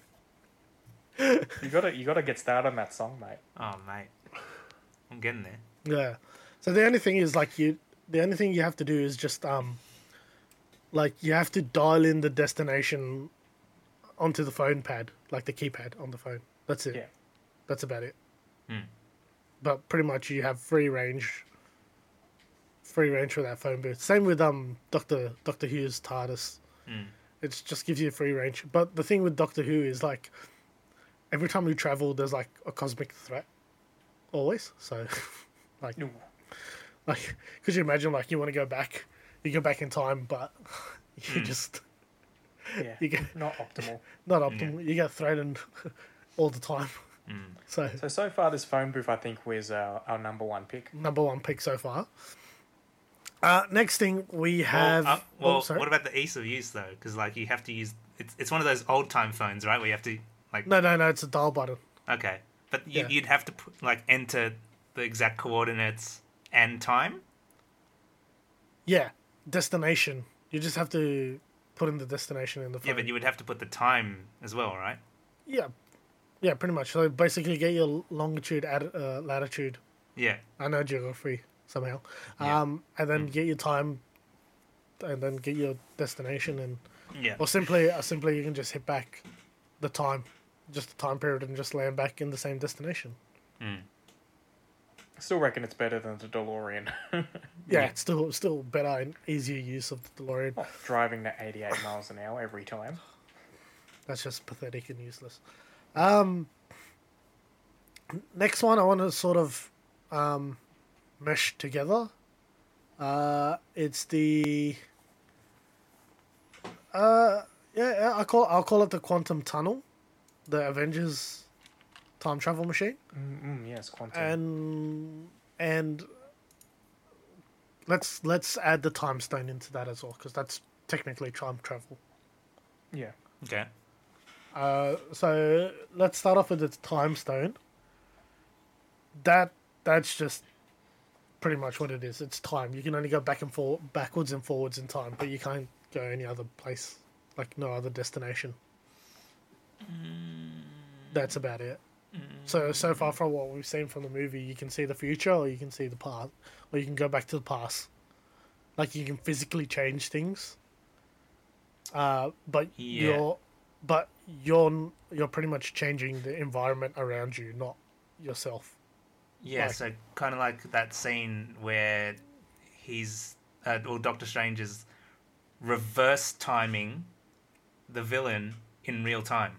You gotta get started on that song, mate. Oh, mate. I'm getting there. Yeah. So the only thing is the only thing you have to do is just like you have to dial in the destination onto the phone pad, like the keypad on the phone. That's it. Yeah. That's about it. Hmm. But pretty much you have free range for that phone booth. Same with Doctor Who's TARDIS. Hmm. It just gives you free range. But the thing with Doctor Who is like every time you travel, there's like a cosmic threat, always. So, like, could you imagine like you want to go back, you go back in time, but you just Yeah. you get Not optimal. not optimal. You get threatened all the time. So far this phone booth I think was our number one pick. Number one pick so far. Next thing we have. What about the ease of use though? Because like you have to use it's one of those old time phones, right? Where you have to like. No, it's a dial button. Okay, but Yeah. you'd have to enter the exact coordinates and time. Yeah, destination. You just have to put in the destination in the phone. Yeah, but you would have to put the time as well, right? Yeah, pretty much. So basically, get your longitude, latitude. Yeah. I know geography somehow. Yeah. And then get your time, and then get your destination, and Yeah. or simply you can just hit back the time, just the time period, and just land back in the same destination. I still reckon it's better than the DeLorean. Yeah, it's still better and easier use of the DeLorean. Driving at 88 miles an hour every time. That's just pathetic and useless. Next one, I want to sort of mesh together. It's the I'll call it the quantum tunnel, the Avengers time travel machine. Yes, quantum. And let's add the time stone into that as well, because that's technically time travel. Yeah. Okay. So let's start off with the time stone. That's just pretty much what it is. It's time. You can only go backwards and forwards in time, but you can't go any other place, like no other destination. That's about it. So far from what we've seen from the movie, you can see the future, or you can see the past, or you can go back to the past. Like, you can physically change things. But you're pretty much changing the environment around you, not yourself. Yeah, so kind of like that scene where he's, or Doctor Strange is reverse timing the villain in real time.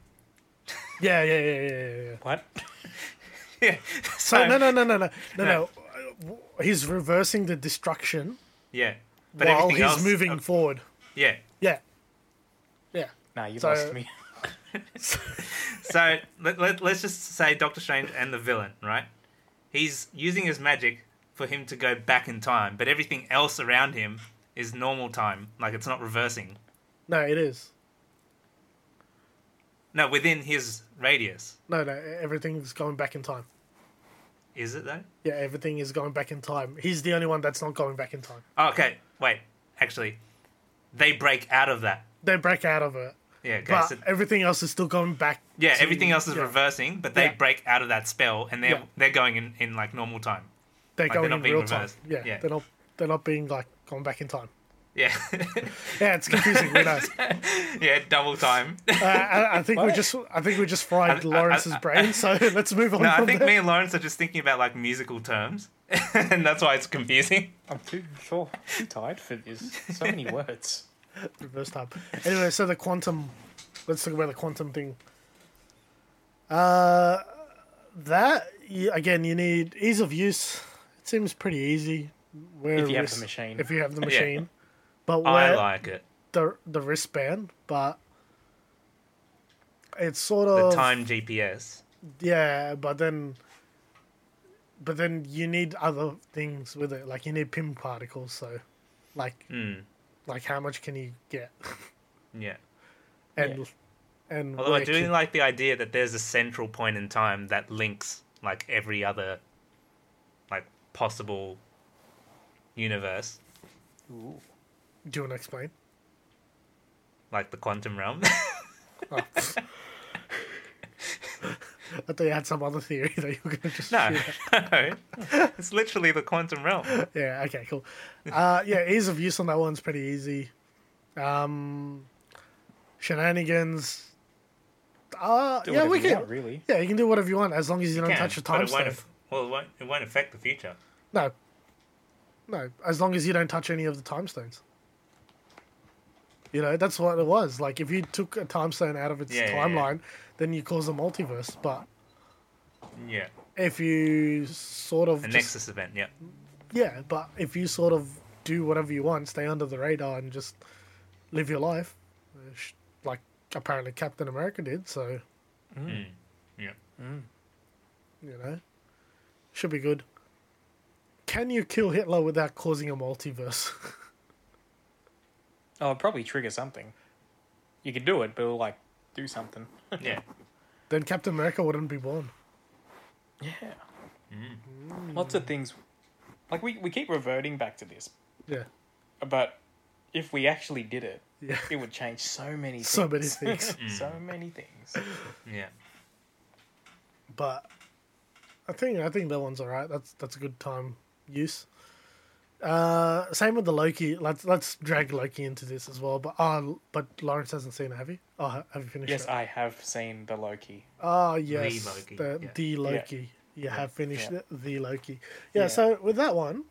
Yeah. What? Yeah. So no. He's reversing the destruction. Yeah. But while everything he's else, moving forward. Yeah. Yeah. Nah, you lost me. So let's just say Doctor Strange and the villain, right? He's using his magic for him to go back in time, but everything else around him is normal time. Like, it's not reversing. No, it is. No, within his radius. No, everything's going back in time. Is it, though? Yeah, everything is going back in time. He's the only one that's not going back in time. Oh, okay, wait. Actually, they break out of that. They break out of it. Yeah, okay. But So, everything else is still going back. yeah, to, everything else is reversing, but they break out of that spell, and they're going in like normal time. They're Like, going not in being real reversed. time. Yeah, they're not being like going back in time. Yeah. Yeah, it's confusing. We know. Yeah, double time. I think we just fried Lawrence's brain. So let's move on. No, I from think there. me and Lawrence are just thinking about like musical terms, and that's why it's confusing. I'm too tired for this. So many words. Reverse time. Anyway, so the quantum. Let's talk about the quantum thing. Again, you need ease of use. It seems pretty easy. If you have the machine. If you have the machine. Yeah. But I like it. The wristband, but it's sort of The time GPS. Yeah, but then you need other things with it. Like, you need PIM particles. So, like how much can you get? Yeah. And Although I do like the idea that there's a central point in time that links like every other like possible universe. Ooh. Do you want to explain? Like the quantum realm. Oh. I thought you had some other theory that you were going to just No, shoot no. It's literally the quantum realm. Yeah, okay, cool. Yeah, ease of use on that one's pretty easy. Shenanigans. Yeah, we can. Really. Yeah, you can do whatever you want as long as you don't touch the time but stone. it won't affect the future. No, as long as you don't touch any of the time stones. You know, that's what it was. Like, if you took a time stone out of its timeline, then you cause a multiverse. But yeah, if you sort of Nexus event, yeah. Yeah, but if you sort of do whatever you want, stay under the radar and just live your life, like apparently Captain America did, so... Yeah. You know? Should be good. Can you kill Hitler without causing a multiverse? Oh, it'll probably trigger something. You could do it, but it'll, like, do something. Yeah. Then Captain America wouldn't be born. Yeah. Lots of things... Like, we keep reverting back to this. Yeah. But if we actually did it, yeah, it would change so many things. So many things. So many things. Yeah. But I think that one's alright. That's a good time use. Same with the Loki. Let's drag Loki into this as well. But Lawrence hasn't seen it, have you? Oh, have you finished it? Yes, I have seen the Loki. Oh, yes. The Loki. The Loki. You have finished the Loki. Yeah. So with that one,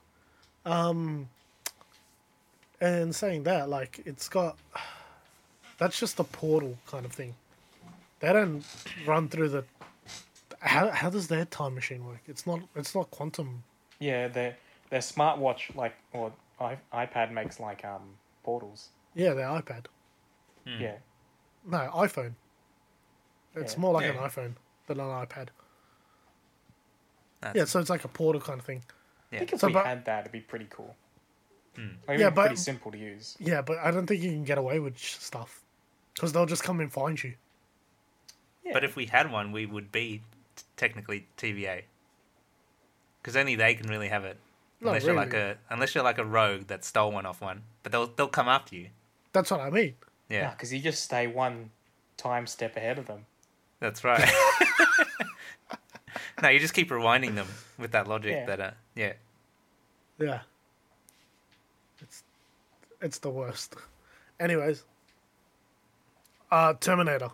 and saying that, like, it's got... That's just a portal kind of thing. They don't run through the... How does their time machine work? It's not quantum. Yeah, their smartwatch or iPad makes portals. Yeah, their iPad. Yeah. No, iPhone. It's more like an iPhone than an iPad. Yeah, so it's like a portal kind of thing. I think if we had that, it'd be pretty cool. Like, Yeah, but pretty simple to use. Yeah, but I don't think you can get away with stuff because they'll just come and find you. Yeah. But if we had one, we would be technically TVA, because only they can really have it. Not Unless you're like a rogue that stole one off one, but they'll come after you. That's what I mean. Yeah, because you just stay one time step ahead of them. That's right. No, you just keep rewinding them with that logic. Yeah. Yeah. It's the worst. Anyways, Terminator.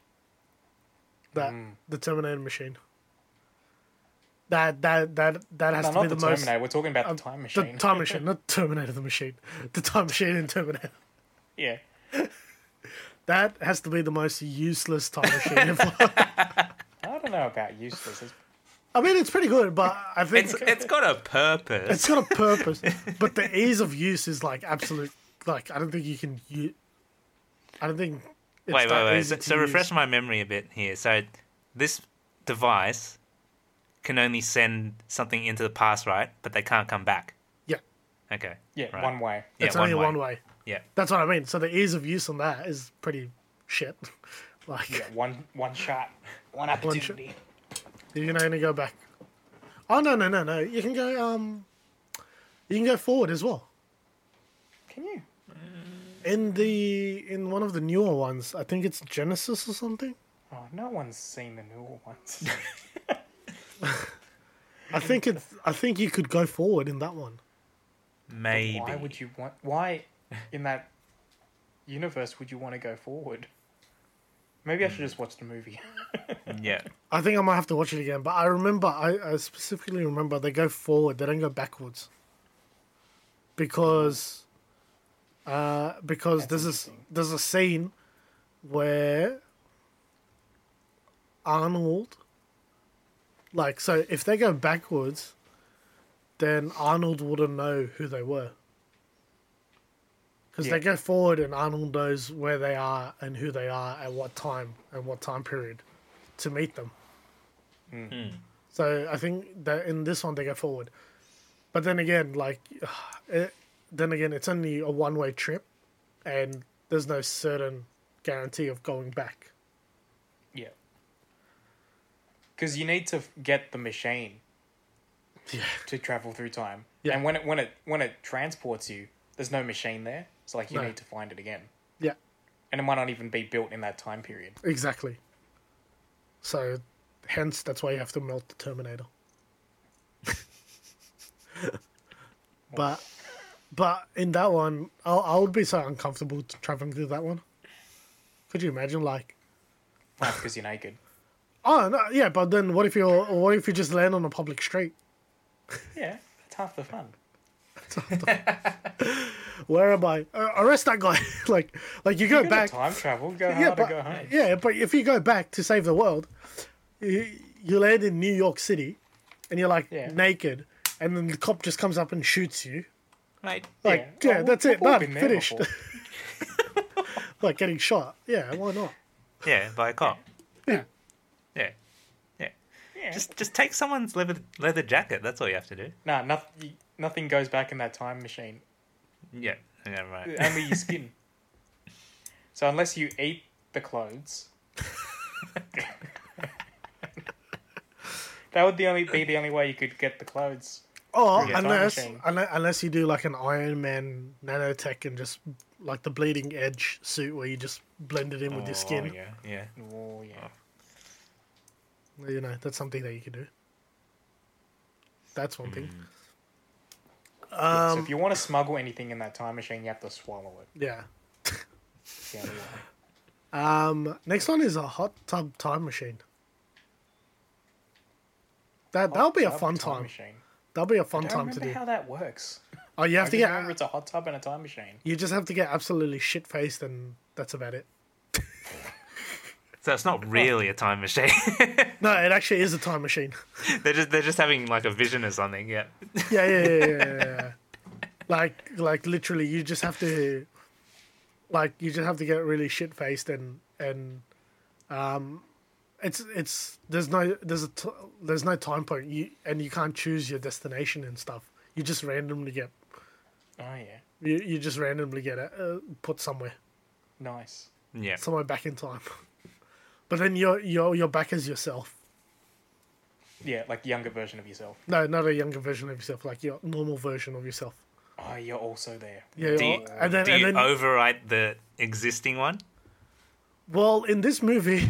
The Terminator machine. That has to be the most. Terminator. We're talking about the time machine. The time machine, not Terminator the machine. The time machine in Terminator. Yeah. That has to be the most useless time machine ever. I don't know about useless. I mean, it's pretty good, but I think it's got a purpose. It's got a purpose, but the ease of use is like absolute. Like, I don't think you can use. I don't think. It's Wait. easy to So refresh use. my memory a bit here. So this device can only send something into the past, right? But they can't come back. Yeah. Okay. Yeah, right. one way. Yeah, It's only one way. Yeah. That's what I mean. So the ease of use on that is pretty shit. Like, Yeah, one shot, one opportunity. you can only go back. Oh no! You can go. You can go forward as well. Can you? In one of the newer ones, I think it's Genesis or something. Oh, no one's seen the newer ones. I think you could go forward in that one. Maybe. Why would you want? Why in that universe would you want to go forward? Maybe I should just watch the movie. Yeah. I think I might have to watch it again, but I remember, I specifically remember they go forward, they don't go backwards. Because there's a scene where Arnold, like, so if they go backwards, then Arnold wouldn't know who they were. Because they go forward and Arnold knows where they are and who they are at what time and what time period to meet them. So I think that in this one they go forward. But then again, like, it's only a one-way trip and there's no certain guarantee of going back. Yeah. Because you need to get the machine to travel through time. Yeah. And when it transports you, there's no machine there. So like you need to find it again. Yeah. And it might not even be built in that time period. Exactly. So, hence, that's why you have to melt the Terminator. But in that one, I would be so uncomfortable traveling through that one. Could you imagine, like? That's because you're naked. Oh no, yeah, but then what if you just land on a public street? Yeah, that's half the fun. Where am I? Arrest that guy! like you go back. Time travel, go hard or go home. Yeah, but if you go back to save the world, you land in New York City, and you're like naked, and then the cop just comes up and shoots you. Right. Like that's it. Done. Finished. Like getting shot. Yeah, why not? Yeah, by a cop. Yeah. Yeah. Just take someone's leather jacket. That's all you have to do. Nah, nothing goes back in that time machine. Yeah, right. Only your skin. So unless you eat the clothes, that would be the only way you could get the clothes. Oh, unless you do like an Iron Man nanotech and just like the bleeding edge suit where you just blend it in with your skin. Yeah. Oh yeah. You know, that's something that you can do. That's one thing. So if you want to smuggle anything in that time machine, you have to swallow it. Yeah. That's the only way. Next one is a hot tub time machine. That'll be a fun time. Machine. That'll be a fun I don't time to do. remember how that works. Oh, you have to get. Remember, it's a hot tub and a time machine. You just have to get absolutely shit faced, and that's about it. So it's not really a time machine. No, it actually is a time machine. they're just having like a vision or something. Yeah. Yeah. Like literally, you just have to get really shit faced and it's there's no time point. You can't choose your destination and stuff. You just randomly get. Oh yeah. You just randomly get put somewhere. Nice. Yeah. Somewhere back in time. But then you're back as yourself. Yeah, like younger version of yourself. No, not a younger version of yourself. Like your normal version of yourself. Oh, you're also there. Yeah. Do you overwrite the existing one? Well, in this movie,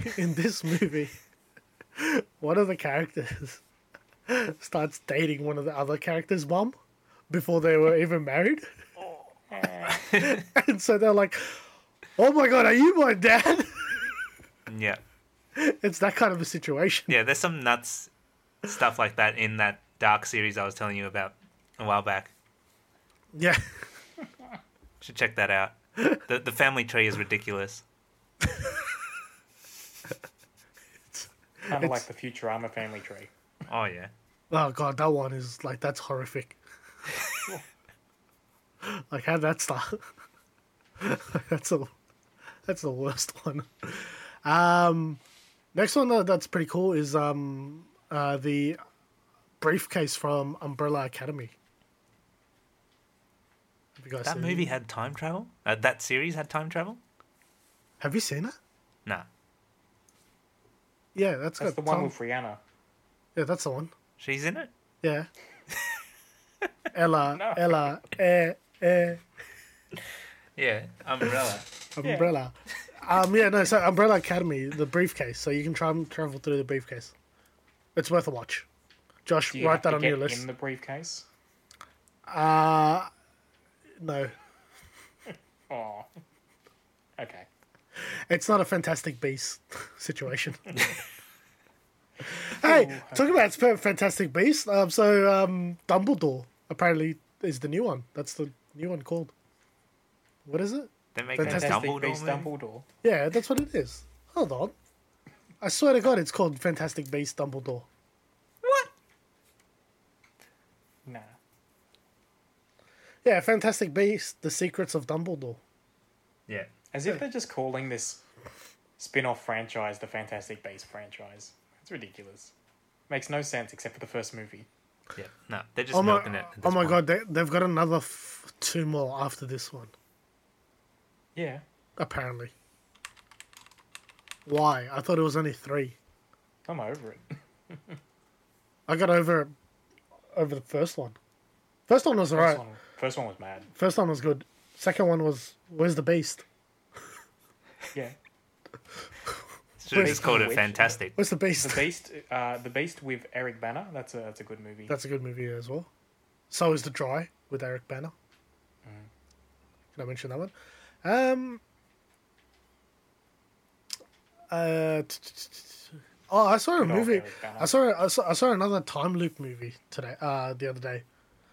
one of the characters starts dating one of the other characters' mom before they were even married. And so they're like, "Oh my god, are you my dad?" Yeah. It's that kind of a situation. Yeah, there's some nuts stuff like that in that Dark series I was telling you about a while back. Yeah. Should check that out. The family tree is ridiculous. Kind of like the Futurama family tree. Oh, yeah. Oh god, that one is like, that's horrific. Like, how'd that start? That's the worst one. Next one that's pretty cool is the briefcase from Umbrella Academy. Have you guys That seen movie it? had time travel? That series had time travel? Have you seen it? Nah. Yeah, That's got the one Tom- with Rihanna. Yeah, that's the one. She's in it? Yeah. Ella, No. Ella, Yeah, Umbrella. Umbrella. So Umbrella Academy, the briefcase, so you can try and travel through the briefcase. It's worth a watch. Josh, Do you write have that to on your get list. in the briefcase? No. Oh. Okay. It's not a Fantastic Beast situation. Hey, talking about Fantastic Beast, Dumbledore apparently is the new one. That's the new one called. What is it? They make Fantastic Dumbledore Beast movie? Dumbledore. Yeah, that's what it is. Hold on. I swear to God, it's called Fantastic Beast Dumbledore. Nah. Yeah, Fantastic Beast: The Secrets of Dumbledore. Yeah. As if they're just calling this spin-off franchise the Fantastic Beasts franchise. It's ridiculous. Makes no sense except for the first movie. Yeah. No, they're just milking it. at this point. God, they've got another 2 more after this one. Yeah. Apparently. Why? I thought it was only 3. I'm over it. I got over the first one. First one was alright. First one was mad. First one was good. Second one was, where's the beast? Yeah. Should have just called it Which- Fantastic. Where's the beast? The Beast with Eric Bana. That's a good movie. That's a good movie as well. So is The Dry with Eric Bana. Can I mention that one? I saw a Good old movie. Eric Bana. I saw another time loop movie today. The other day.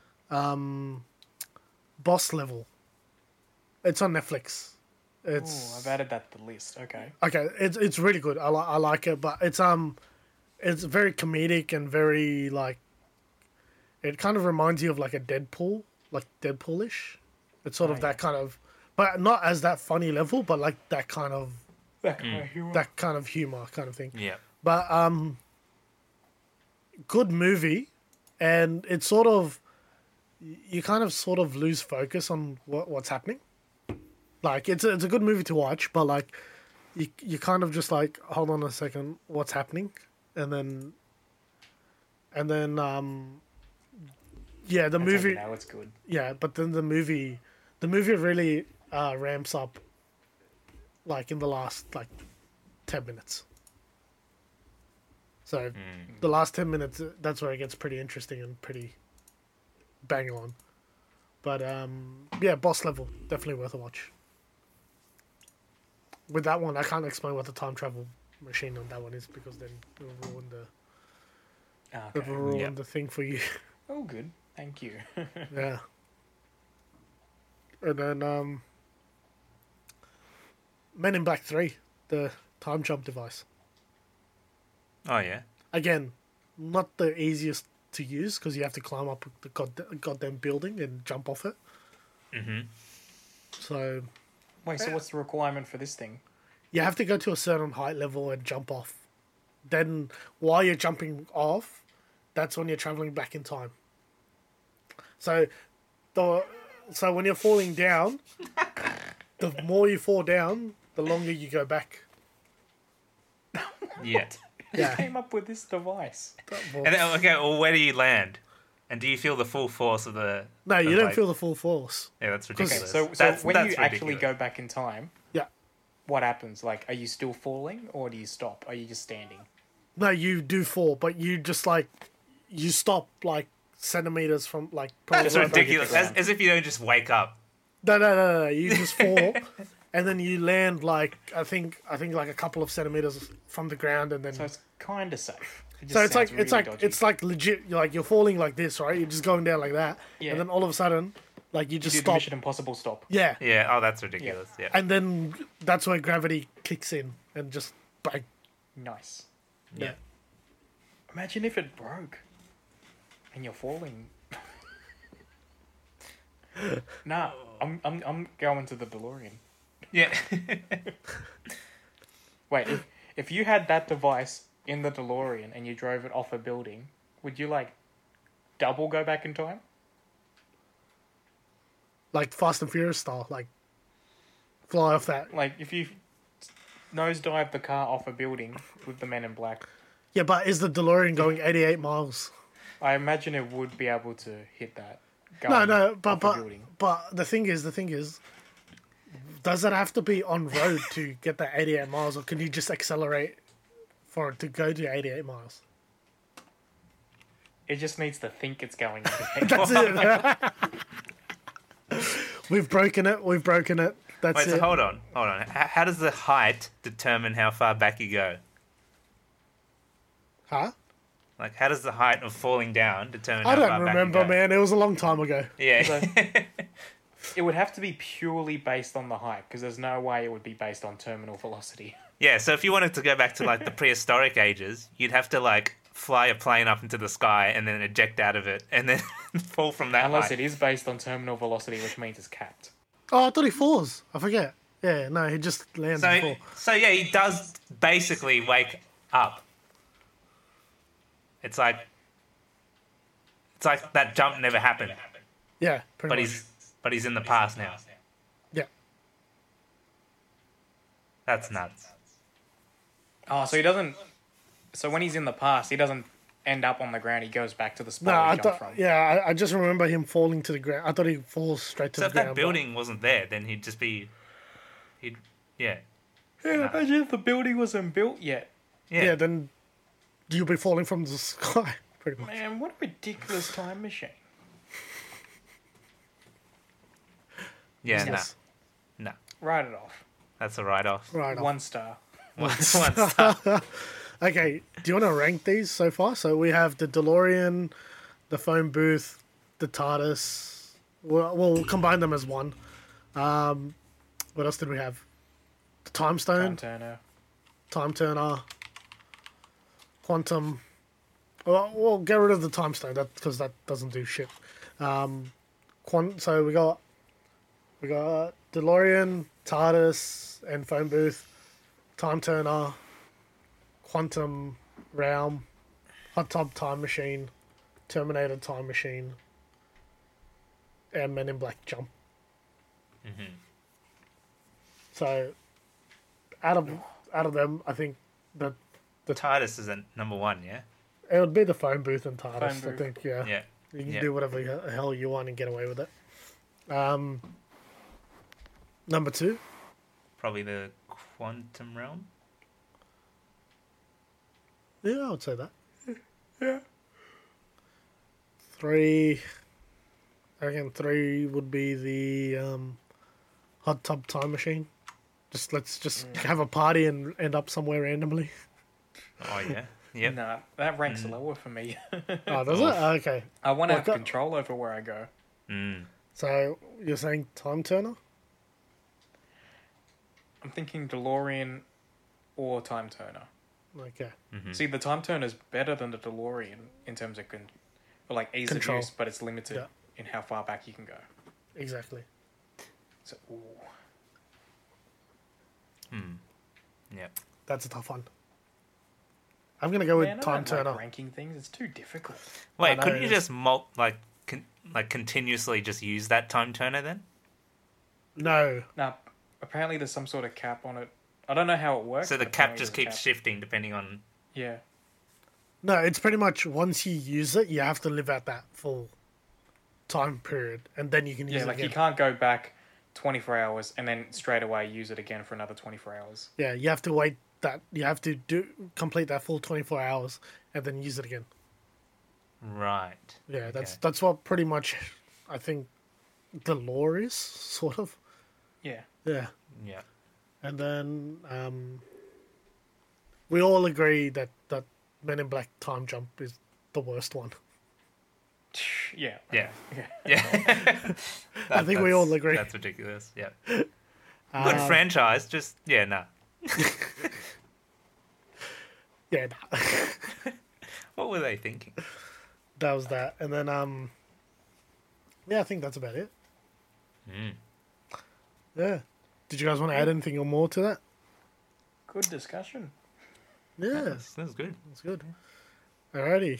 Boss Level. It's on Netflix. It's I've added that to the list. Okay. okay. It's really good. I like it, but it's very comedic and very like. It kind of reminds you of like a Deadpool, like Deadpoolish. It's sort of that kind of, but not as that funny level, but like that kind of humor kind of thing. Yeah. But good movie, and it's sort of, you kind of sort of lose focus on what's happening. Like it's a good movie to watch, but like you kind of just like, hold on a second, what's happening, and then yeah, the That's movie. how you know it's good. Yeah, but then the movie really ramps up, like in the last like 10 minutes. So the last 10 minutes, that's where it gets pretty interesting and pretty bang on. But yeah, Boss Level, definitely worth a watch. With that one, I can't explain what the time travel machine on that one is because then it'll ruin the thing for you. Oh, good. Thank you. Yeah. And then Men in Black 3, the time jump device. Oh, yeah. Again, not the easiest to use because you have to climb up the goddamn building and jump off it. Mm-hmm. So... Wait, so what's the requirement for this thing? You have to go to a certain height level and jump off. Then, while you're jumping off, that's when you're traveling back in time. So when you're falling down, the more you fall down, the longer you go back. Yeah. Who came up with this device? And then, okay, well, where do you land? And do you feel the full force of the... No, you don't feel the full force. Yeah, that's ridiculous. Okay, so when you actually ridiculous. go back in time, yeah, what happens? Like, are you still falling, or do you stop? Are you just standing? No, you do fall, but you just, like... You stop, like, centimeters from, like... That's ridiculous. As if you don't just wake up. No. You just fall, and then you land, like... I think like a couple of centimeters from the ground, and then... So it's kind of safe. So it's like legit. You're falling like this, right? You're just going down like that, and then all of a sudden, like you just do the stop. Mission Impossible stop. Yeah. Yeah. Oh, that's ridiculous. Yeah. And then that's where gravity kicks in and just bang. Nice. Yeah. Imagine if it broke, and you're falling. Nah, I'm going to the DeLorean. Yeah. Wait, if you had that device in the DeLorean and you drove it off a building, would you like double go back in time? Like Fast and Furious style, like fly off that. Like if you nosedive the car off a building with the Men in Black. Yeah, but is the DeLorean going 88 miles? I imagine it would be able to hit that. No, but the thing is, does it have to be on road to get that 88 miles, or can you just accelerate for it to go to 88 miles? It just needs to think it's going. That's it. We've broken it. That's Wait, it. so hold on. How does the height determine how far back you go? Huh? Like, how does the height of falling down determine I how don't far remember, back you go? man. It was a long time ago. Yeah. It would have to be purely based on the height, because there's no way it would be based on terminal velocity. Yeah, so if you wanted to go back to, like, the prehistoric ages, you'd have to, like, fly a plane up into the sky and then eject out of it and then fall from that Unless height. it is based on terminal velocity, which means it's capped. Oh, I thought he falls. I forget. Yeah, no, he just lands and falls. So, yeah, he does basically wake up. It's like that jump never happened. Yeah, pretty much. But he's in the past now. Yeah. That's nuts. Oh, so he doesn't... So when he's in the past, he doesn't end up on the ground. He goes back to the spot he jumped from. Yeah, I just remember him falling to the ground. I thought he falls straight to So the if ground. that building wasn't there, then he'd just be... Yeah. Yeah, imagine if the building wasn't built yet. Yeah, then you'll be falling from the sky, pretty much. Man, what a ridiculous time machine. Yeah, Yes. no. Write it off. That's a write-off. Right. 1 star. One star. Okay, do you want to rank these so far? So we have the DeLorean, the phone booth, the TARDIS. We'll combine them as one. What else did we have? The Time Stone, Time Turner, Quantum. Well, we'll get rid of the Time Stone because that doesn't do shit. So we got DeLorean, TARDIS, and phone booth, Time Turner, Quantum Realm, Hot Tub Time Machine, Terminator Time Machine, and Men in Black Jump. Mm-hmm. So, out of them, I think the TARDIS is at number 1, yeah? It would be the phone booth and TARDIS. Phone booth. I think, yeah. Yeah. You can do whatever the hell you want and get away with it. Number 2. Probably the Quantum Realm. Yeah, I would say that. Yeah. 3. I reckon 3 would be the Hot Tub Time Machine. Let's have a party and end up somewhere randomly. Oh, yeah. Yep. Nah, that ranks lower for me. Oh, does it? Okay. I want to have control over where I go. So, you're saying Time Turner? I'm thinking DeLorean, or Time Turner. Okay. See, the Time Turner is better than the DeLorean in terms of ease Control. of use, but it's limited in how far back you can go. Exactly. So, Yeah. That's a tough one. I'm gonna go with Man, I Time don't Turner. like ranking things. It's too difficult. Wait, couldn't you just continuously just use that Time Turner then? No. Now, apparently there's some sort of cap on it. I don't know how it works. So the but cap apparently just there's a keeps cap. shifting depending on... Yeah. No, it's pretty much once you use it, you have to live out that full time period, and then you can use Yeah, it like again. you can't go back 24 hours and then straight away use it again for another 24 hours. Yeah, you have to wait that. You have to complete that full 24 hours and then use it again. Right. Yeah, that's what pretty much I think the law is, sort of. Yeah. Yeah. Yeah. And then we all agree that Men in Black Time Jump is the worst one. Yeah. Yeah. Yeah. I think we all agree. That's ridiculous. Yeah. Good franchise, just nah. Yeah, nah. What were they thinking? That was that. And then yeah, I think that's about it. Yeah. Did you guys want to add anything or more to that? Good discussion. Yeah. That's good. That's good. Alrighty.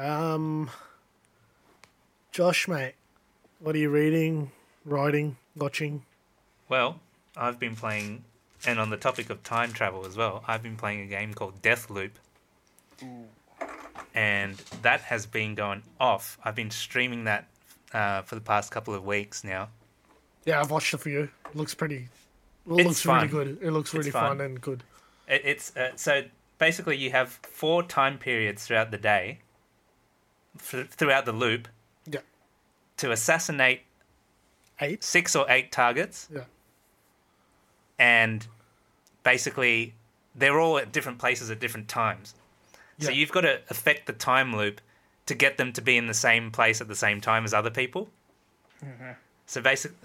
Josh, mate, what are you reading, writing, watching? Well, I've been playing, and on the topic of time travel as well, I've been playing a game called Deathloop. And that has been going off. I've been streaming that for the past couple of weeks now. Yeah, I've watched it for you. It looks pretty... It It's looks really fun. good. It looks really It's fun. fun and good. It's so basically you have 4 time periods throughout the day, throughout the loop, Yeah. to assassinate 6 or 8 targets. Yeah. And basically they're all at different places at different times. So Yeah. you've got to affect the time loop to get them to be in the same place at the same time as other people. So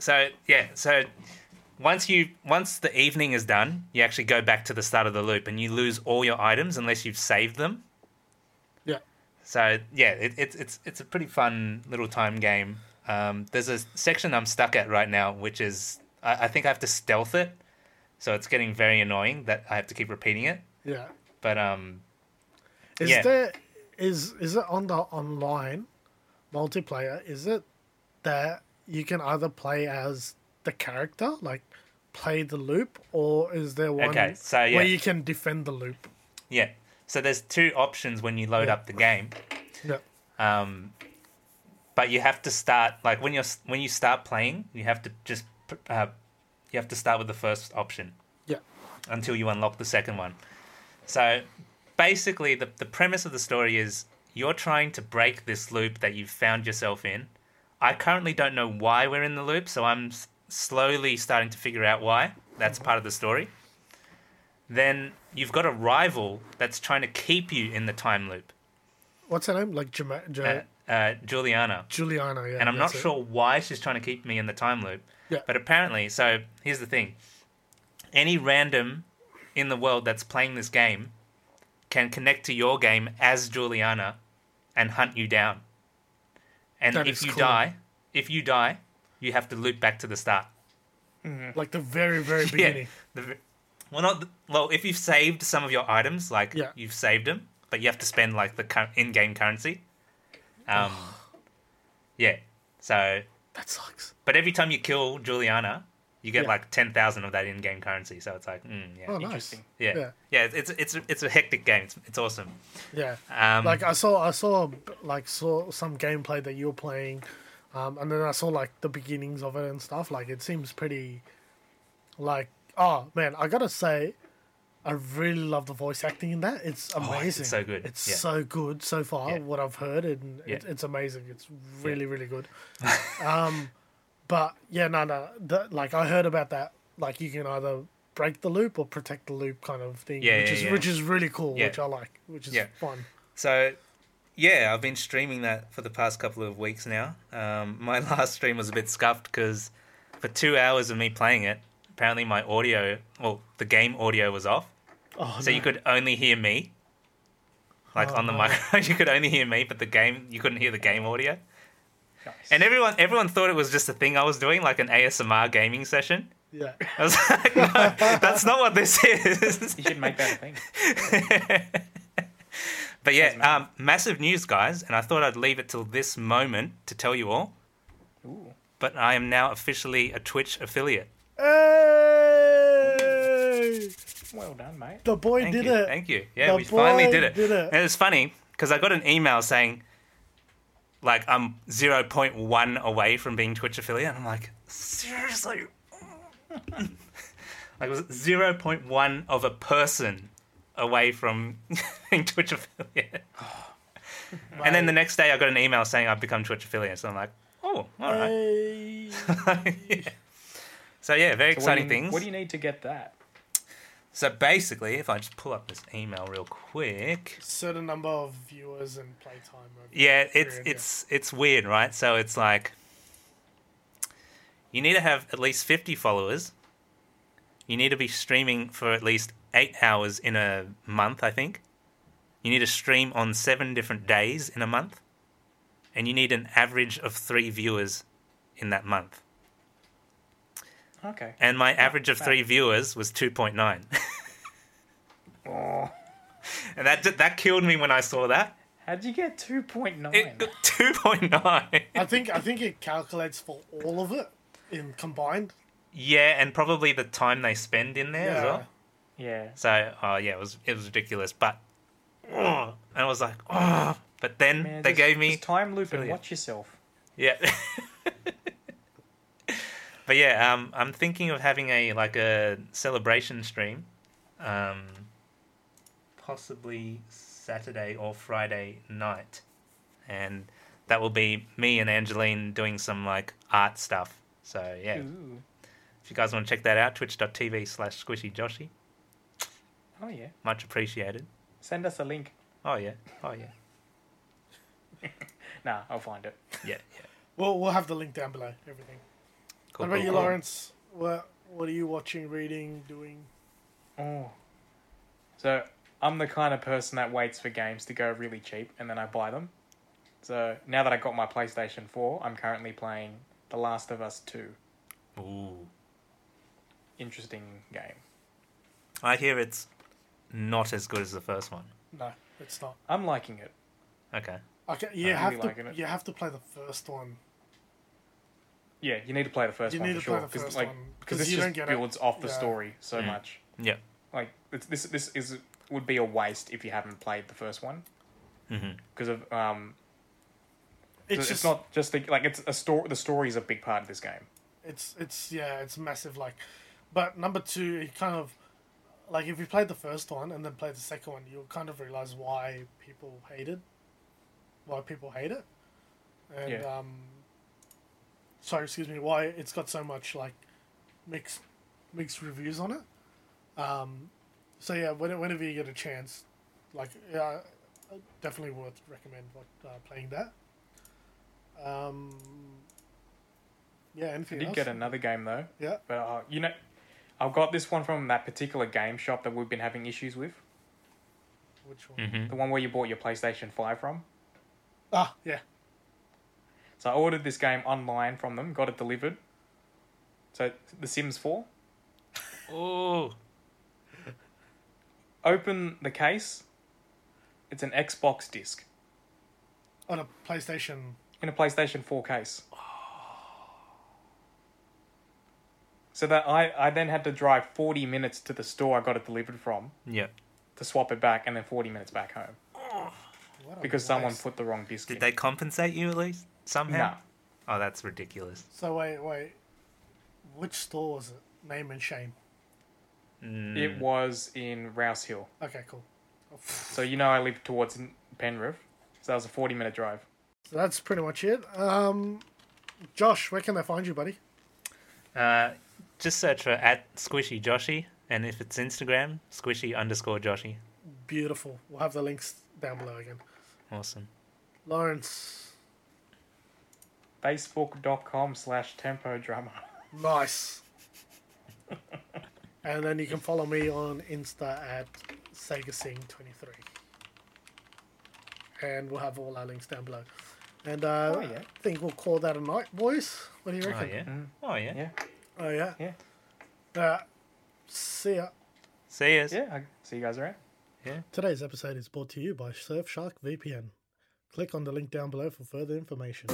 once the evening is done, you actually go back to the start of the loop and you lose all your items unless you've saved them. Yeah. So yeah, it's a pretty fun little time game. There's a section I'm stuck at right now, which is I think I have to stealth it, so it's getting very annoying that I have to keep repeating it. Yeah. But Is it on the online multiplayer? Is it that you can either play as the character, like play the loop, or is there one where you can defend the loop? Yeah. So there's 2 options when you load up the game. Yeah. But you have to start when you start playing, you have to just you have to start with the first option. Yeah. Until you unlock the second one. So basically the premise of the story is you're trying to break this loop that you've found yourself in. I currently don't know why we're in the loop, so I'm slowly starting to figure out why. That's part of the story. Then you've got a rival that's trying to keep you in the time loop. What's her name? Like Juliana. Juliana, yeah. And I'm not that's it. sure why she's trying to keep me in the time loop. Yeah. But apparently, so here's the thing. Any random in the world that's playing this game can connect to your game as Juliana and hunt you down. And That if is you cool. die, you have to loop back to the start. Like the very, very beginning. Well, if you've saved some of your items, Yeah. you've saved them, but you have to spend the in-game currency. Yeah. So that sucks. But every time you kill Juliana, you get Yeah. 10,000 of that in-game currency. So it's yeah. Oh, nice. Interesting. Yeah. Yeah. It's a hectic game. It's awesome. Yeah. Um, I saw some gameplay that you were playing, and then I saw the beginnings of it and stuff. It seems pretty, oh man, I gotta say, I really love the voice acting in that. It's amazing. It's so good. It's Yeah. so good so far. Yeah. What I've heard, and Yeah. it's amazing. It's really, really good. But yeah, no. I heard about that. You can either break the loop or protect the loop kind of thing. Yeah, which is really cool. Yeah. Which I like. Which is Yeah. fun. So, yeah, I've been streaming that for the past couple of weeks now. My last stream was a bit scuffed because for 2 hours of me playing it, apparently my audio, the game audio was off. Oh, So you could only hear me. Like on the microphone, you could only hear me, but the game, you couldn't hear the game audio. Nice. And everyone thought it was just a thing I was doing, like an ASMR gaming session. Yeah. I was like, no, that's not what this is. You should make that a thing. But yeah, massive news, guys, and I thought I'd leave it till this moment to tell you all. Ooh. But I am now officially a Twitch affiliate. Hey! Well done, mate. The boy Thank did you. it. Thank you. Yeah, The we finally boy did it. did it. And it was funny because I got an email saying, like, I'm 0.1 away from being Twitch affiliate. And I'm like, seriously? Like, it was 0.1 of a person away from being Twitch affiliate. And then the next day I got an email saying I've become Twitch affiliate. So I'm like, oh, all right. Hey. Yeah. So yeah, very exciting things. What do you need to get that? So basically, if I just pull up this email real quick. Certain number of viewers and playtime. Yeah, it's weird, right? So it's like you need to have at least 50 followers. You need to be streaming for at least 8 hours in a month, I think. You need to stream on 7 different days in a month. And you need an average of 3 viewers in that month. Okay. And my average of 3 viewers was 2.9. Oh. And that killed me when I saw that. How'd you get 2.9? It got 2.9. I think it calculates for all of it in combined. Yeah, and probably the time they spend in there as well. Yeah. So, it was ridiculous. But, and I was like, oh. But then Man, they gave me... Just time loop and watch yourself. Yeah. But yeah, I'm thinking of having a celebration stream, possibly Saturday or Friday night, and that will be me and Angeline doing some art stuff. So yeah, Ooh. if you guys want to check that out, twitch.tv/squishyjoshi. Oh yeah, much appreciated. Send us a link. Oh yeah. Nah, I'll find it. Yeah. We'll have the link down below. Everything. Cool, what about you, cool. Lawrence? What are you watching, reading, doing? Oh. So, I'm the kind of person that waits for games to go really cheap and then I buy them. So, now that I got my PlayStation 4, I'm currently playing The Last of Us 2. Ooh. Interesting game. I hear it's not as good as the first one. No, it's not. I'm liking it. Okay. Okay, I'm really liking it. you have to play the first one. Yeah, you need to play the first one for sure. Because this you just don't get builds it. off the Yeah. story so much. Yeah. Like this would be a waste if you haven't played the first one. Because of it's not just it's a story. The story is a big part of this game. It's massive. But number 2, it kind of if you played the first one and then played the second one, you'll kind of realize why people hate it. And why it's got so much mixed reviews on it. So yeah, whenever you get a chance, definitely would recommend playing that. Yeah, anything I did else? get another game though. Yeah. But I've got this one from that particular game shop that we've been having issues with. Which one? The one where you bought your PlayStation 5 from. Ah, yeah. So I ordered this game online from them, got it delivered. So, The Sims 4. Oh. Open the case. It's an Xbox disc. On a PlayStation. In a PlayStation 4 case. So that I then had to drive 40 minutes to the store I got it delivered from. Yeah. To swap it back and then 40 minutes back home. Because someone put the wrong disc in. Did they compensate you at least somehow? No. Oh, that's ridiculous. So wait. Which store was it? Name and shame. It was in Rouse Hill. Okay, cool. So I live towards Penrith. So that was a 40-minute drive. So that's pretty much it. Josh, where can they find you, buddy? Just search for @SquishyJoshi, and if it's Instagram, Squishy_Joshi. Beautiful. We'll have the links down below again. Awesome. Lawrence. Facebook.com/tempodrama. Nice. And then you can follow me on Insta at SegaSing23. And we'll have all our links down below. And I think we'll call that a night, boys. What do you reckon? Oh, yeah. Oh, yeah? Yeah. See ya. See ya. Yeah, see you guys around. Yeah. Today's episode is brought to you by Surfshark VPN. Click on the link down below for further information.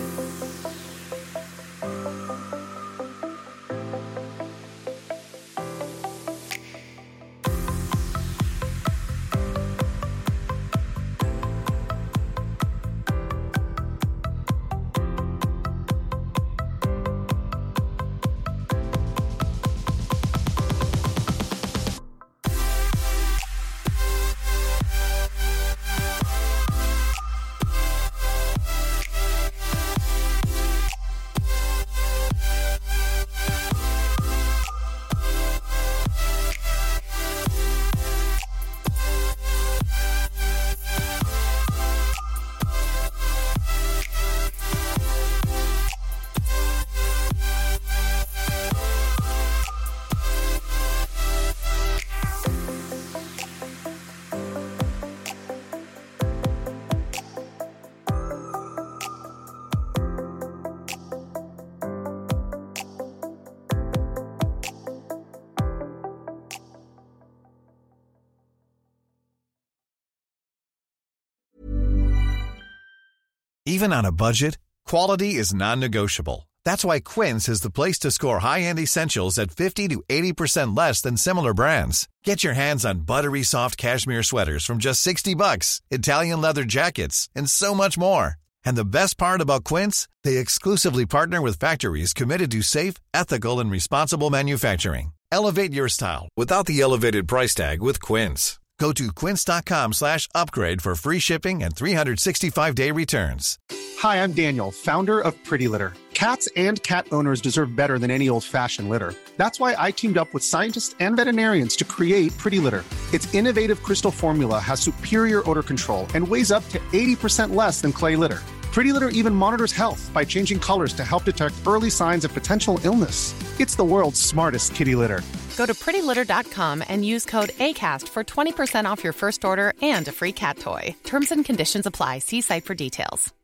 Even on a budget, quality is non-negotiable. That's why Quince is the place to score high-end essentials at 50 to 80% less than similar brands. Get your hands on buttery soft cashmere sweaters from just $60, Italian leather jackets, and so much more. And the best part about Quince, they exclusively partner with factories committed to safe, ethical, and responsible manufacturing. Elevate your style without the elevated price tag with Quince. Go to quince.com/upgrade for free shipping and 365-day returns. Hi, I'm Daniel, founder of Pretty Litter. Cats and cat owners deserve better than any old-fashioned litter. That's why I teamed up with scientists and veterinarians to create Pretty Litter. Its innovative crystal formula has superior odor control and weighs up to 80% less than clay litter. Pretty Litter even monitors health by changing colors to help detect early signs of potential illness. It's the world's smartest kitty litter. Go to prettylitter.com and use code ACAST for 20% off your first order and a free cat toy. Terms and conditions apply. See site for details.